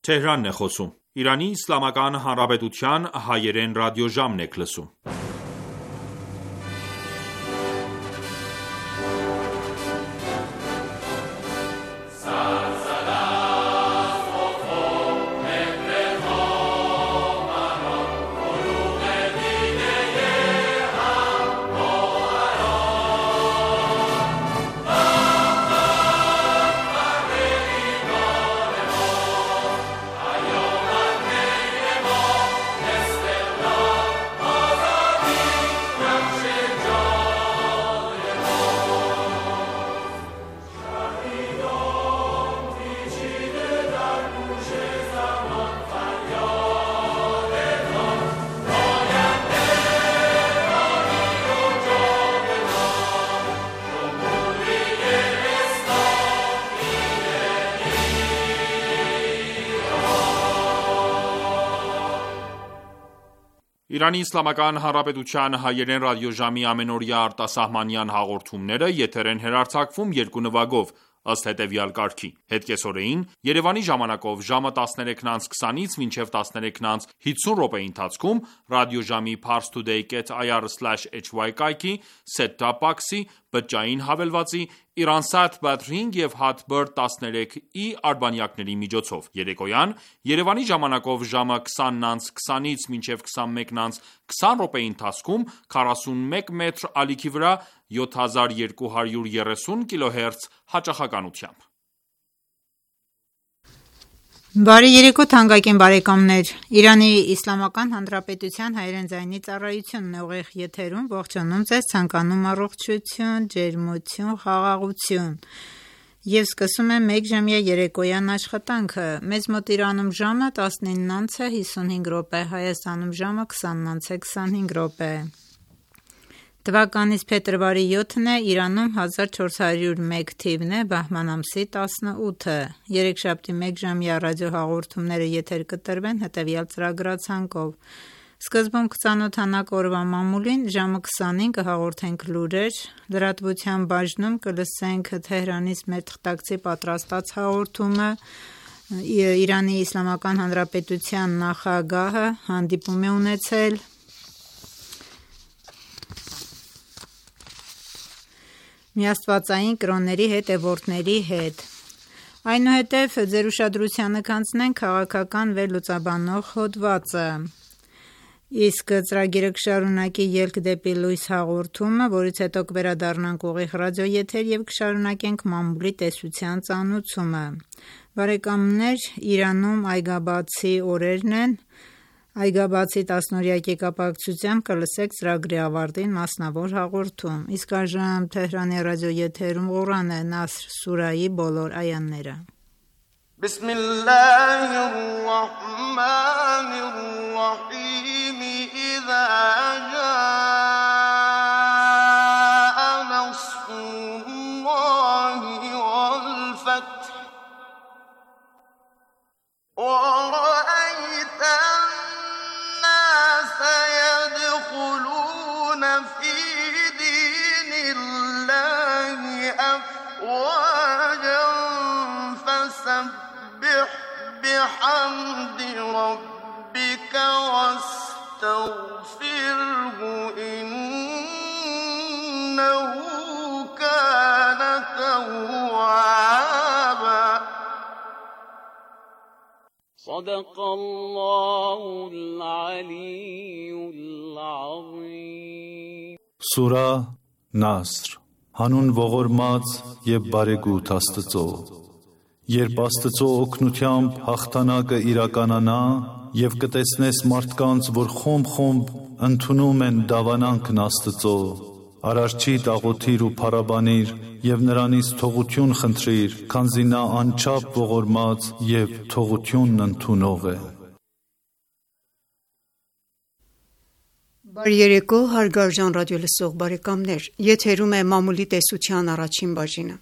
Թեհրանն է խոսում։ Իրանի Իսլամական Հանրապետության հայերեն ռադիոժամն եք լսում։ Իրանի Իսլամական Հանրապետության հայերեն ռադիոժամի ամենօրյա արտասահմանյան հաղորդումները եթեր են հեռարձակվում երկու նվագով, ըստ հետևյալ կարգի: Հետկեսօրեին Երևանի ժամանակով ժամը 13:20-ից մինչև 13:50 րոպեի ընթացքում ռադիոժամի parstoday.ir/hy կայքի, set-top box-ի, բջջային հավելվածի, Iransat Batring և Hotbird 13i արբանյակների միջոցով: Երեկոյան Երևանի ժամանակով ժամը 20:20-ից մինչև 21:20 րոպեի ընթացքում 41 մետր ալիքի վրա 7230 kHz հաճախականությամբ: Բարի երեկո թանկագին բարեկամներ: Իրանի Իսլամական Հանրապետության հայերեն ձայնի ծառայությունն է ուղիղ եթերում ողջունում ձեզ, ցանկանում առողջություն, ջերմություն, խաղաղություն և սկսում է մեկ ժամյա երեկոյան աշխատանքը: Մեզ մոտ Իրանում ժամը 19:55, Հայաստանում ժամը 20:25: Թվականիս փետրվարի 7-ն է, Իրանում 1401 թիվն է, բահման ամսի 18-ը: Երեքշաբթի մեկ ժամյա ռադիոհաղորդումները եթեր կտրվեն հետևյալ ծրագրացանկով: Սկզբում կծանոթանաք օրվա մամուլին, ժամը 20-ին կհաղորդենք լուրեր, լրատվության բաժնում կլսենք Թեհրանից մեր թղթակցի պատրաստած հաղորդումը, Իրանի Իսլամական Հանրապետության նախագահը հանդիպում է ունեցել միաստվածային կրոնների հետևորդների հետ: Այնուհետև ձեր ուշադրությանը կանցնենք քաղաքական վերլուծաբանող հոդվածը: Իսկ ծրագիրը կշարունակի «Ելք դեպի լույս» հաղորդումը, որից հետո կվերադառնանք ուղիղ ռադիոեթեր և կշարունակենք մամուլի տեսության ծանուցումը: Բարեկամներ, Իրանում այգաբացի օրերն են: Այգաբացի 10-օրյակի կապակցությամբ կլսեք ծրագրի ավարտին մասնավոր հաղորդում: Իսկ այժմ Թեհրանի ռադիոեթերում Ղուրան է, Նասր սուրահի բոլոր այաները: إذا جاء نصر الله والفتح ورأيت الناس يدخلون في دين الله أفواجا فسبح بحمد ربك واستغفره إنه كان توابا صدق الله العلي العظيم Սուրահ Նասր Հանուն ողորմած և բարեգութ Աստծո: Երբ Աստծո օգնությամբ հաղթանակը իրականանա և կտեսնես մարդկանց, որ խումբ-խումբ ընդունում են դավանանքն Աստծո, Արարչիդ աղոթիր ու փառաբանիր և նրանից թողություն խնդրիր, քանզի նա անչափ ողորմած և թողությունն ընդունող է: Բարի երեկո հարգարժան ռադիոլսող բարեկամներ: Եթերում է մամուլի տեսության առաջին բաժինը: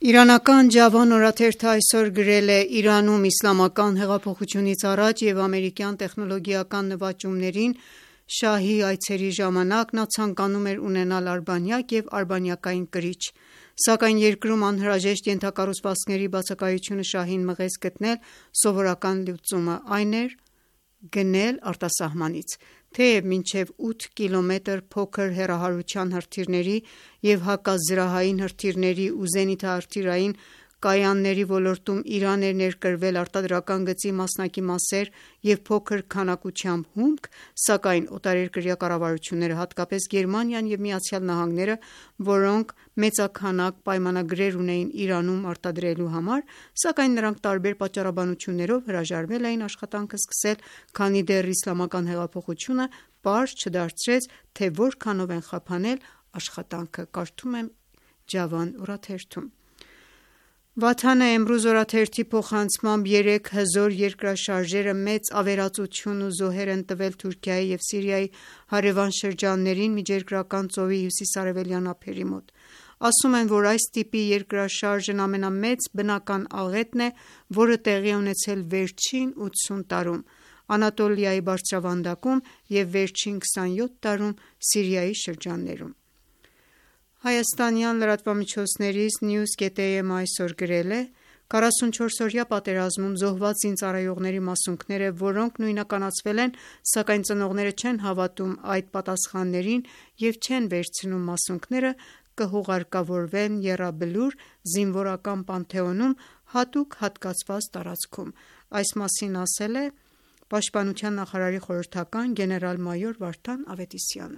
Իրանական Ջավան օրաթերթը այսօր գրել է. Իրանում իսլամական հեղափոխությունից առաջ և ամերիկյան տեխնոլոգիական նվաճումներին շահի այցերի ժամանակ նա ցանկանում էր ունենալ արբանյակ և արբանյակային կրիչ, սակայն երկրում անհրաժեշտ ենթակառուցվածքների բացակայությունը շահին մղեց գտնել սովորական լուծումը, այն էր գնել արտասահմանից: Թեև մինչև 8 կիլոմետր փոքր հեռահարության հրթիռների և հակազրահային հրթիռների ու զենիթահրթիռային կայանների ոլորտում Իրան էր ներկրվել արտադրական գծի մասնակի մասեր և փոքր քանակությամբ հումք, սակայն օտարերկրյա կառավարությունները, հատկապես Գերմանիան և ԱՄՆ-ը, որոնք մեծաքանակ պայմանագրեր ունեին Իրանում արտադրելու համար, սակայն նրանք տարբեր պատճառաբանություններով հրաժարվել էին աշխատանքը սկսել, քանի դեռ իսլամական հեղափոխությունը պարզ չդարձրեց, թե որքանով են խափանել աշխատանքը: Կարդում եմ Ջավան օրաթերթում: Վաթան Էմրուզ օրաթերթի փոխանցմամբ երեկ հզոր երկրաշարժերը մեծ ավերածություն ու զոհեր են տվել Թուրքիայի և Սիրիայի հարևան շրջաններին Միջերկրական ծովի հյուսիս-արևելյան ափերի մոտ: Ասում են, որ այս տիպի երկրաշարժն ամենամեծ բնական աղետն է, որը տեղի է ունեցել վերջին 80 տարում Անատոլիայի բարձրավանդակում և վերջին 27 տարում Սիրիայի շրջաններում: Հայաստանյան լրատվամիջոցներից News.am-ը այսօր գրել է. 44-օրյա պատերազմում զոհված զինծառայողների մասունքները, որոնք նույնականացվել են, սակայն ծնողները չեն հավատում այդ պատասխաններին և չեն վերցնում մասունքները, կհուղարկավորվեն եռաբլուր զինվորական Պանթեոնում հատուկ հատկացված տարածքում: Այս մասին ասել է Պաշտպանության նախարարի խորհրդական գեներալ-մայոր Վարդան Ավետիսյանը: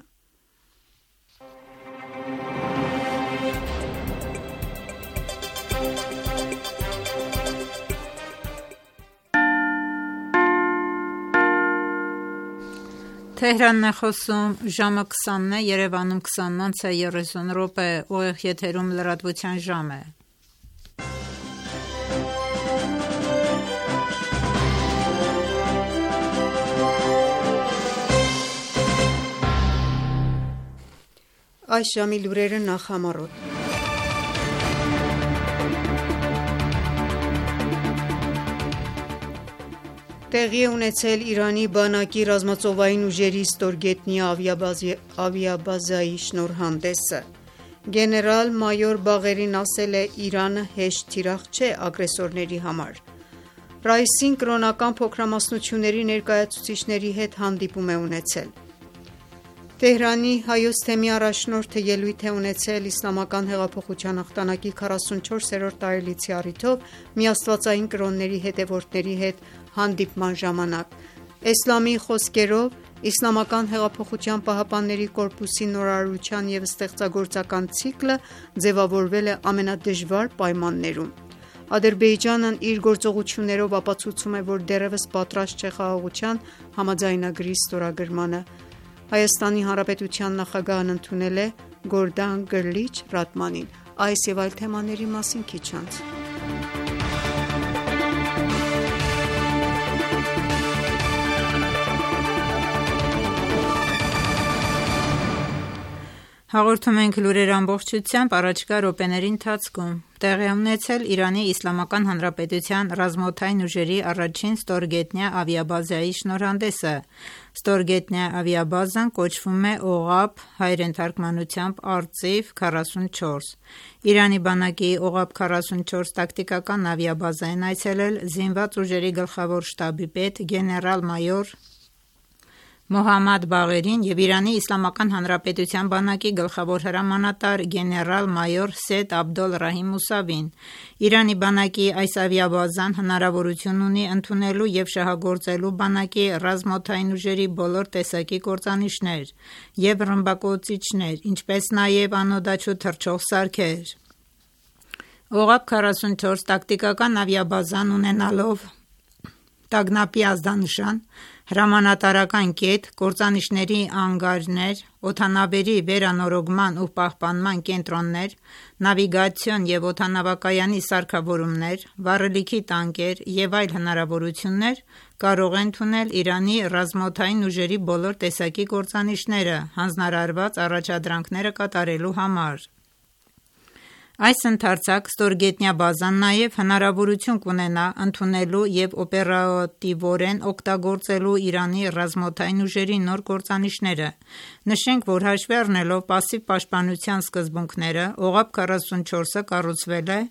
Այս ժամի լուրերը նախ՝ տեղի է ունեցել Իրանի բանակի ռազմածովային ուժերի ստորգետնյա ավիաբազայի շնորհանդեսը: Գեներալ-մայոր Բաղերին ասել է. «Իրանը հեշտ թիրախ չէ ագրեսորների համար»: Ռայիսին կրոնական փոքրամասնությունների ներկայացուցիչների հետ հանդիպում է ունեցել: Թեհրանի Հայոց թեմի առաջնորդը ելույթ է ունեցել Իսլամական հեղափոխության հաղթանակի 44-րդ տարելիցի առիթով միաստվածային կրոնների հետևորդների հետ հանդիպման ժամանակ: Էսլամի խոսքերով, ԻՀՊԿ-ի նորարարության և ստեղծագործական ցիկլը ձևավորվել է ամենադժվար պայմաններում: Ադրբեջանն իր գործողություններով ապացուցում է, որ դեռևս պատրաստ չէ խաղաղության համաձայնագրի ստորագրմանը: ՀՀ նախագահն ընդունել է Գորդան Գրլիչ Ռադմանին: Այս և այլ թեմաների մասին քիչ անց: Հաղորդում ենք լուրեր ամբողջությամբ: Առաջիկա րոպեների ընթացքում տեղի է ունեցել Իրանի Իսլամական Հանրապետության ռազմաօդային ուժերի առաջին ստորգետնյա ավիաբազայի շնորհանդեսը: Ստորգետնյա ավիաբազան կոչվում է Օղաբ, հայերեն թարգմանությամբ արծիվ 44: Իրանի բանակի Օղաբ 44 տակտիկական ավիաբազա են այցելել Զինված ուժերի գլխավոր շտաբի պետ գեներալ-մայոր Մոհամմադ Բաղերին և Իրանի Իսլամական Հանրապետության բանակի գլխավոր հրամանատար գեներալ-մայոր Սեյեդ Աբդոլռահիմ Մուսավին: Իրանի բանակի այս ավիաբազան հնարավորություն ունի ընդունելու և շահագործելու բանակի ռազմաօդային ուժերի բոլոր տեսակի կործանիչներ և ռմբակոծիչներ, ինչպես նաև անօդաչու թռչող սարքեր: Օղաբ 44 տակտիկական ավիաբազան ունենալով տագնապի ազդանշան, հրամանատարական կետ, կործանիչների անգարներ, օդանավերի վերանորոգման ու պահպանման կենտրոններ, նավիգացիոն և օդանավակայանի սարքավորումներ, վառելիքի տանկեր և այլ հնարավորություններ, կարող է ընդունել Իրանի ռազմաօդային ուժերի բոլոր տեսակի կործանիչները հանձնարարված առաջադրանքները կատարելու համար: Այս ընդարձակ ստորգետնյա բազան նաև հնարավորություն կունենա ընդունելու և օպերատիվորեն օգտագործելու Իրանի ռազմաօդային ուժերի նոր կործանիչները: Նշենք, որ հաշվի առնելով պասիվ պաշտպանության սկզբունքները, Օղաբ 44-ը կառուցվել է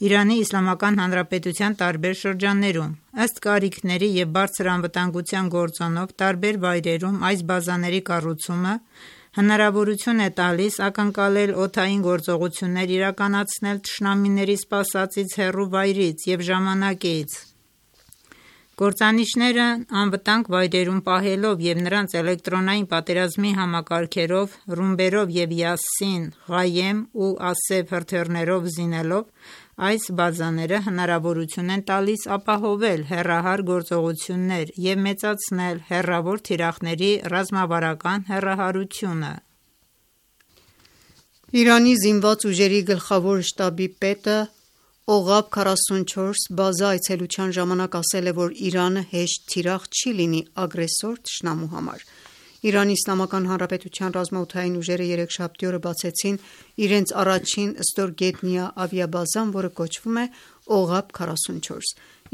ԻԻՀ տարբեր շրջաններում: Ըստ կարիքների և բարձր անվտանգության գործոնով տարբեր վայրերում այս բազաների կառուցումը հնարավորություն է տալիս ակնկալել օդային գործողություններ իրականացնել թշնամիների սպասածից հեռու վայրից և ժամանակից: Կործանիչներն անվտանգ վայրերում պահելով և նրանց էլեկտրոնային պատերազմի համակարգերով, ռումբերով և Յասին, Ղայեմ ու Ասեֆ հրթիռներով զինելով, այս բազաները հնարավորություն են տալիս ապահովել հեռահար գործողություններ և մեծացնել հեռավոր թիրախների ռազմավարական հեռահարությունը: Իրանի զինված ուժերի գլխավոր շտաբի պետը Օղաբ 44 բազա այցելության ժամանակ ասել է, որ Իրանը հեշտ թիրախ չի լինի ագրեսոր թշնամու համար: ԻԻՀ ռազմաօդային ուժերը երեքշաբթի օրը բացեցին իրենց առաջին ստորգետնյա ավիաբազան, որը կոչվում է Օղաբ 44: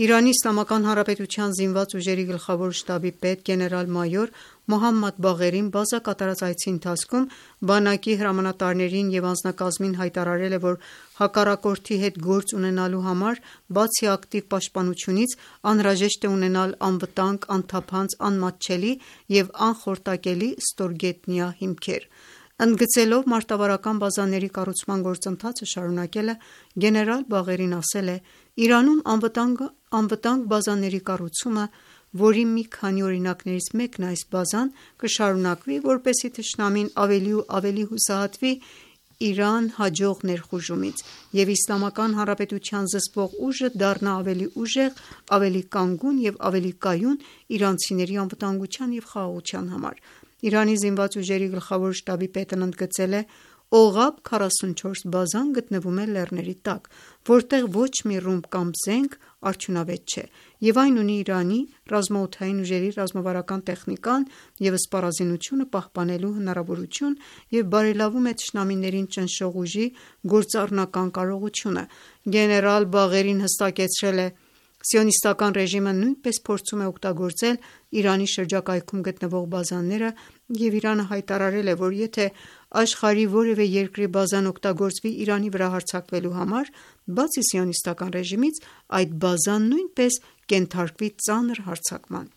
ԻԻՀ զինված ուժերի գլխավոր շտաբի պետ գեներալ-մայոր Մոհամմադ Բաղերին բազա կատարած այցի ընթացքում բանակի հրամանատարներին և անձնակազմին հայտարարել է, որ հակառակորդի հետ գործ ունենալու համար, բացի ակտիվ պաշտպանությունից, անհրաժեշտ է ունենալ անվտանգ, անթափանց, անմատչելի և անխորտակելի ստորգետնյա հիմքեր: Ընդգծելով մարտավարական բազաների կառուցման գործընթացը շարունակելը, գեներալ Բաղերին ասել է. «Իրանում անվտանգ բազաների կառուցումը, որի մի քանի օրինակներից մեկն է այս բազան, կշարունակվի, որպեսզի թշնամին ավելի ու ավելի հուսահատվի Իրան հաջող ներխուժումից, և Իսլամական զսպող ուժը դառնա ավելի ուժեղ, ավելի կանգուն և ավելի կայուն իրանցիների անվտանգության և խաղաղության համար»: Իրանի զինված ուժերի գլխավոր շտաբի պետն ընդգծել է. «Օղաբ 44 բազան գտնվում է լեռների տակ, որտեղ ոչ մի ռումբ կամ զենք արդյունավետ չէ, և այն ունի Իրանի ռազմաօդային ուժերի ռազմավարական տեխնիկան և սպառազինությունը պահպանելու հնարավորություն և բարելավում է թշնամիներին ճնշող ուժի գործառնական կարողությունը»: Գեներալ Բաղերին հստակեցրել է. «Սիոնիստական ռեժիմը նույնպես փորձում է օգտագործել Իրանի շրջակայքում գտնվող բազաները և Իրանը հայտարարել է, որ եթե աշխարհի որևէ երկրի բազան օգտագործվի Իրանի վրա հարձակվելու համար, բացի Սիոնիստական ռեժիմից, այդ բազան նույնպես կենթարկվի ծանր հարձակման»: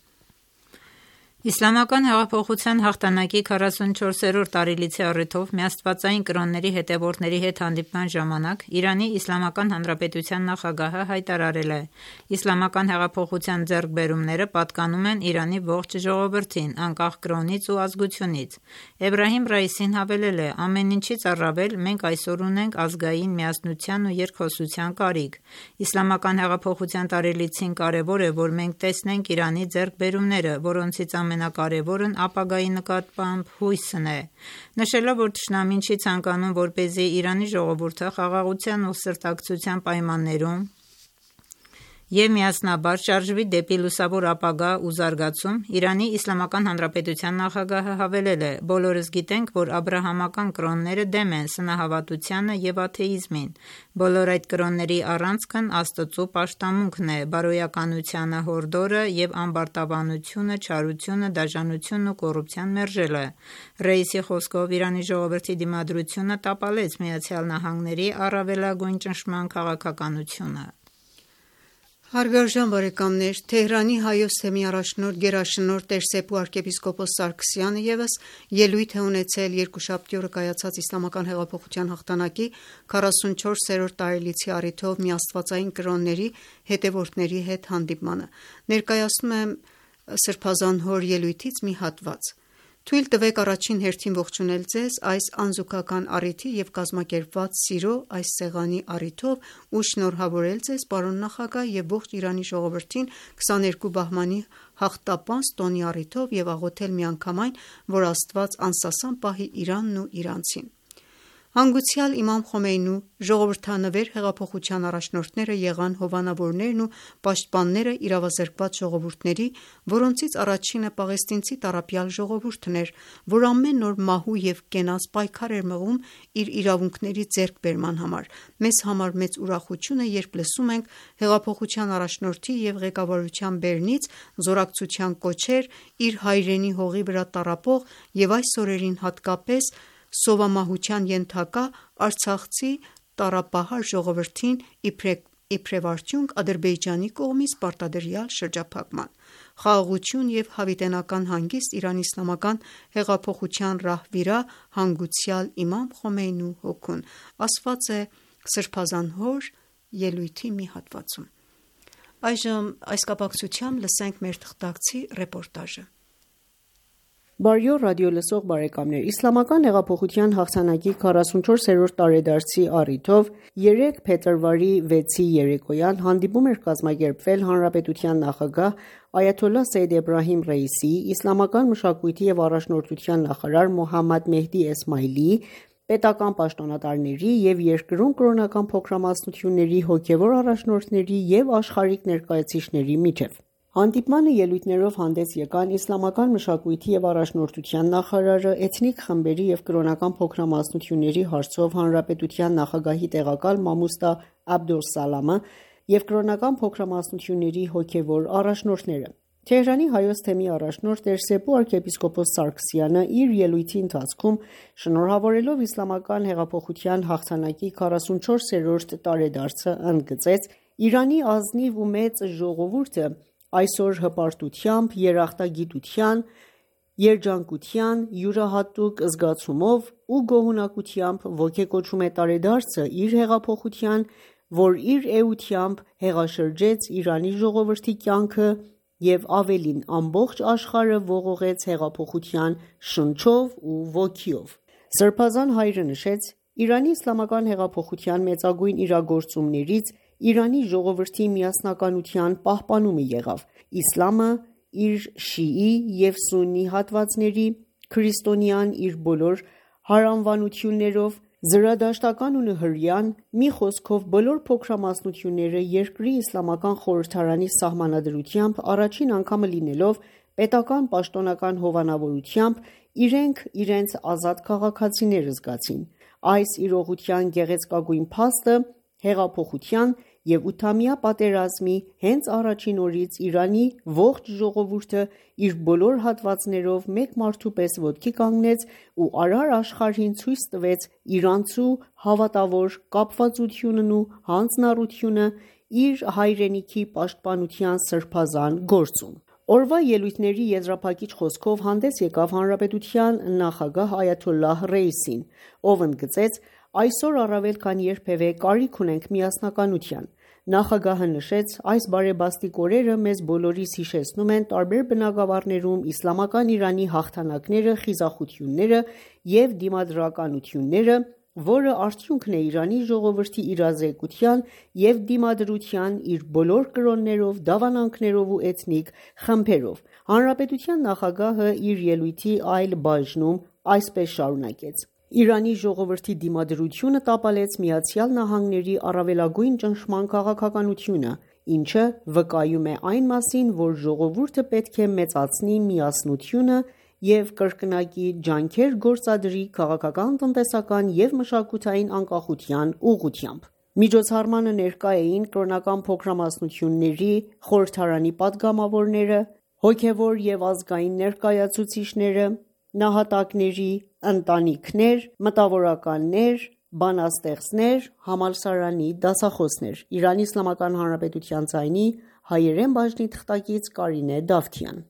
Իսլամական հեղափոխության հաղթանակի 44-րդ տարելիցի առիթով միաստվածային կրոնների հետևորդների հետ հանդիպման ժամանակ ԻԻՀ նախագահը հայտարարել է. «Իսլամական հեղափոխության ձեռքբերումները պատկանում են Իրանի ողջ ժողովրդին, անկախ կրոնից ու ազգությունից»: Էբրահիմ Ռայիսին հավելել է. «Ամեն ինչից առավել մենք այսօր ունենք ազգային միասնության ու երկխոսության կարիք: Իսլամական հեղափոխության տարելիցին կարևոր է, որ մենք տեսնենք Իրանի ձեռքբերումները, որոնցից ամենակարևորն ապագայի նկատմամբ հույսն է»: Նշելով, որ թշնամին չի ցանկանում, որպեսզի Իրանի ժողովուրդը խաղաղության ու սրտակցության պայմաններում և միասնաբար շարժվի դեպի լուսավոր ապագա ու զարգացում, ԻԻՀ նախագահը հավելել է. «Բոլորս գիտենք, որ աբրահամական կրոնները դեմ են սնահավատությանը և աթեիզմին: Բոլոր այդ կրոնների առանցքն Աստծու պաշտամունքն է, բարոյականությանը հորդորը և ամբարտավանությունը, չարությունը, դաժանությունն ու կոռուպցիան մերժելը»: Ռայիսի խոսքով, Իրանի ժողովրդի դիմադրությունը տապալեց ԱՄՆ-ի առավելագույն ճնշման քաղաքականությունը: Թեհրանի Հայոց թեմի առաջնորդ գերաշնորհ տերսեպու arքեպիսկոպոս Սարգսյանը ևս ելույթ է ունեցել երկուշաբթի օրը կայացած Իսլամական հեղափոխության հաղթանակի 44-րդ տարելիցի առիթով միաստվածային կրոնների հետևորդների հետ հանդիպմանը: Ներկայացնում եմ սրբազան հոր ելույթից մի հատված: «Թույլ տվեք առաջին հերթին ողջունել Ձեզ այս անզուգական առիթի և կազմակերպված սիրո այս սեղանի առիթով ու շնորհավորել Ձեզ պարոն նախագահ և ողջ Իրանի ժողովրդին 22 բահմանի հաղթապանծ տոնի առիթով և աղոթել միանգամայն, որ Աստված անսասան պահի Իրանն ու իրանցին»: Հանգուցյալ իմամ Խոմեյնու ժողովրդանվեր հեղափոխության առաջնորդները եղան հովանավորներն ու պաշտպանները իրավազրկված ժողովուրդների, որոնցից առաջինը պաղեստինցի տառապյալ ժողովուրդն էր, որ ամեն օր մահու և կենաց պայքար էր մղում իր իրավունքների ձեռքբերման համար։ Մեզ համար մեծ ուրախություն է, երբ լսում ենք հեղափոխության առաջնորդի և ղեկավարության բերնից զորակցության կոչեր իր հայրենի հողի վրա տառապող և այս օրերին հատկապես սովամահության ենթակա արցախցի տառապահար ժողովրդին իբրև արդյունք Ադրբեջանի կողմից պարտադրյալ շրջափակման։ Խաղաղություն և հավիտենական հանգիստ Իրանի իսլամական հեղափոխության ռահվիրա հանգուցյալ իմամ Խոմեյնու հոգուն, ասված է Սրբազան հոր ելույթի մի հատվածում։ Այժմ այս կապակցությամբ լսենք մեր թղթակցի ռեպորտաժը։ Բարի օր ռադիոլսող բարեկամներ, Իսլամական հեղափոխության հաղթանակի 44-րդ տարեդարձի առիթով 3 փետրվարի 6-ի երեկոյան հանդիպում էր կազմակերպվել Հանրապետության նախագահ Այաթոլլահ Սեյեդ Էբրահիմ Ռայիսիի, Իսլամական մշակույթի և առաջնորդության նախարար Մոհամմադ Մեհդի Էսմայիլիի, պետական պաշտոնատարների և երկրում կրոնական փոքրամասնությունների հոգևոր առաջնորդների և աշխարհիկ ներկայացուցիչների միջև։ Հանդիպմանը ելույթներով հանդես եկան Իսլամական մշակույթի և առաջնորդության նախարարը, էթնիկ խմբերի և կրոնական փոքրամասնությունների հարցով Հանրապետության նախագահի տեղակալ Մամուստա Աբդոլսալամը և կրոնական փոքրամասնությունների հոգևոր առաջնորդները։ Թեհրանի Հայոց թեմի առաջնորդ Տեր-Սեպու arքեպիսկոպոս Սարգսյանը իր ելույթի ընթացքում շնորհավորելով Իսլամական հեղափոխության հաղթանակի 44-րդ տարեդարձը ընդգծեց. «Իրանի ազնիվ ու մեծ ժողովուրդը այսօր հպարտությամբ, երախտագիտության, երջանկության, յուրահատուկ զգացումով ու գոհունակությամբ ոգեկոչում է տարեդարձը իր հեղափոխության, որ իր էությամբ հեղաշրջեց Իրանի ժողովրդի կյանքը և ավելին ամբողջ աշխարհը ողողեց հեղափոխության շնչով ու ոգիով»։ Սրբազան հայրը նշեց. «Իրանի իսլամական հեղափոխության մեծագույն իրագործումներից Իրանի ժողովրդի միասնականության պահպանումը եղավ։ Իսլամը իր շիի և սուննի հատվածների, քրիստոնեան իր բոլոր հարանվանություններով, զրադաշտականունը հրեան, մի խոսքով բոլոր փոքրամասնությունները երկրի իսլամական խորհրդարանի սահմանադրությամբ առաջին անգամը լինելով պետական պաշտոնական հովանավորությամբ իրենք իրենց ազատ քաղաքացիներ զգացին։ Այս իրողության գեղեցկագույն փաստը հեղափոխության և ութամյա պատերազմի հենց առաջին օրից Իրանի ողջ ժողովուրդը իր բոլոր հատվածներով մեկ մարդու պես ոտքի կանգնեց ու արար աշխարհին ցույց տվեց իրանցու հավատավոր կապվածությունն ու հանձնառությունը իր հայրենիքի պաշտպանության սրբազան գործում»։ Օրվա ելույթների եզրափակիչ խոսքով հանդես եկավ Հանրապետության նախագահ Այաթոլլահ Ռայիսին, ով ընդգծեց. «Այսօր առավել քան երբևէ կարիք ունենք միասնականության»։ Նախագահը նշեց. «Այս բարեբաստիկ օրերը մեզ բոլորիս հիշեցնում են տարբեր բնագավառներում իսլամական Իրանի հաղթանակները, խիզախությունները և դիմադրականությունները, որը արդյունքն է Իրանի ժողովրդի իրազեկության և դիմադրության իր բոլոր կրոններով, դավանանքներով ու էթնիկ խմբերով»։ Հանրապետության նախագահը իր ելույթի այլ բաժնում այսպես շարունակեց. «Իրանի ժողովրդի դիմադրությունը տապալեց ԱՄՆ-ի առավելագույն ճնշման քաղաքականությունը, ինչը վկայում է այն մասին, որ ժողովուրդը պետք է մեծացնի միասնությունը և կրկնակի ջանքեր գործադրի քաղաքական, տնտեսական և մշակութային անկախության ուղղությամբ»։ Միջոցառմանը ներկա էին կրոնական փոքրամասնությունների խորհրդարանի պատգամավորները, հոգևոր և ազգային ներկայացուցիչները, նահատակների ընտանիքներ, մտավորականներ, բանաստեղծներ, համալսարանի դասախոսներ։ Իրանի Իսլամական Հանրապետության ձայնի հայերեն բաժնի թղթակից Կարինե Դավթյան։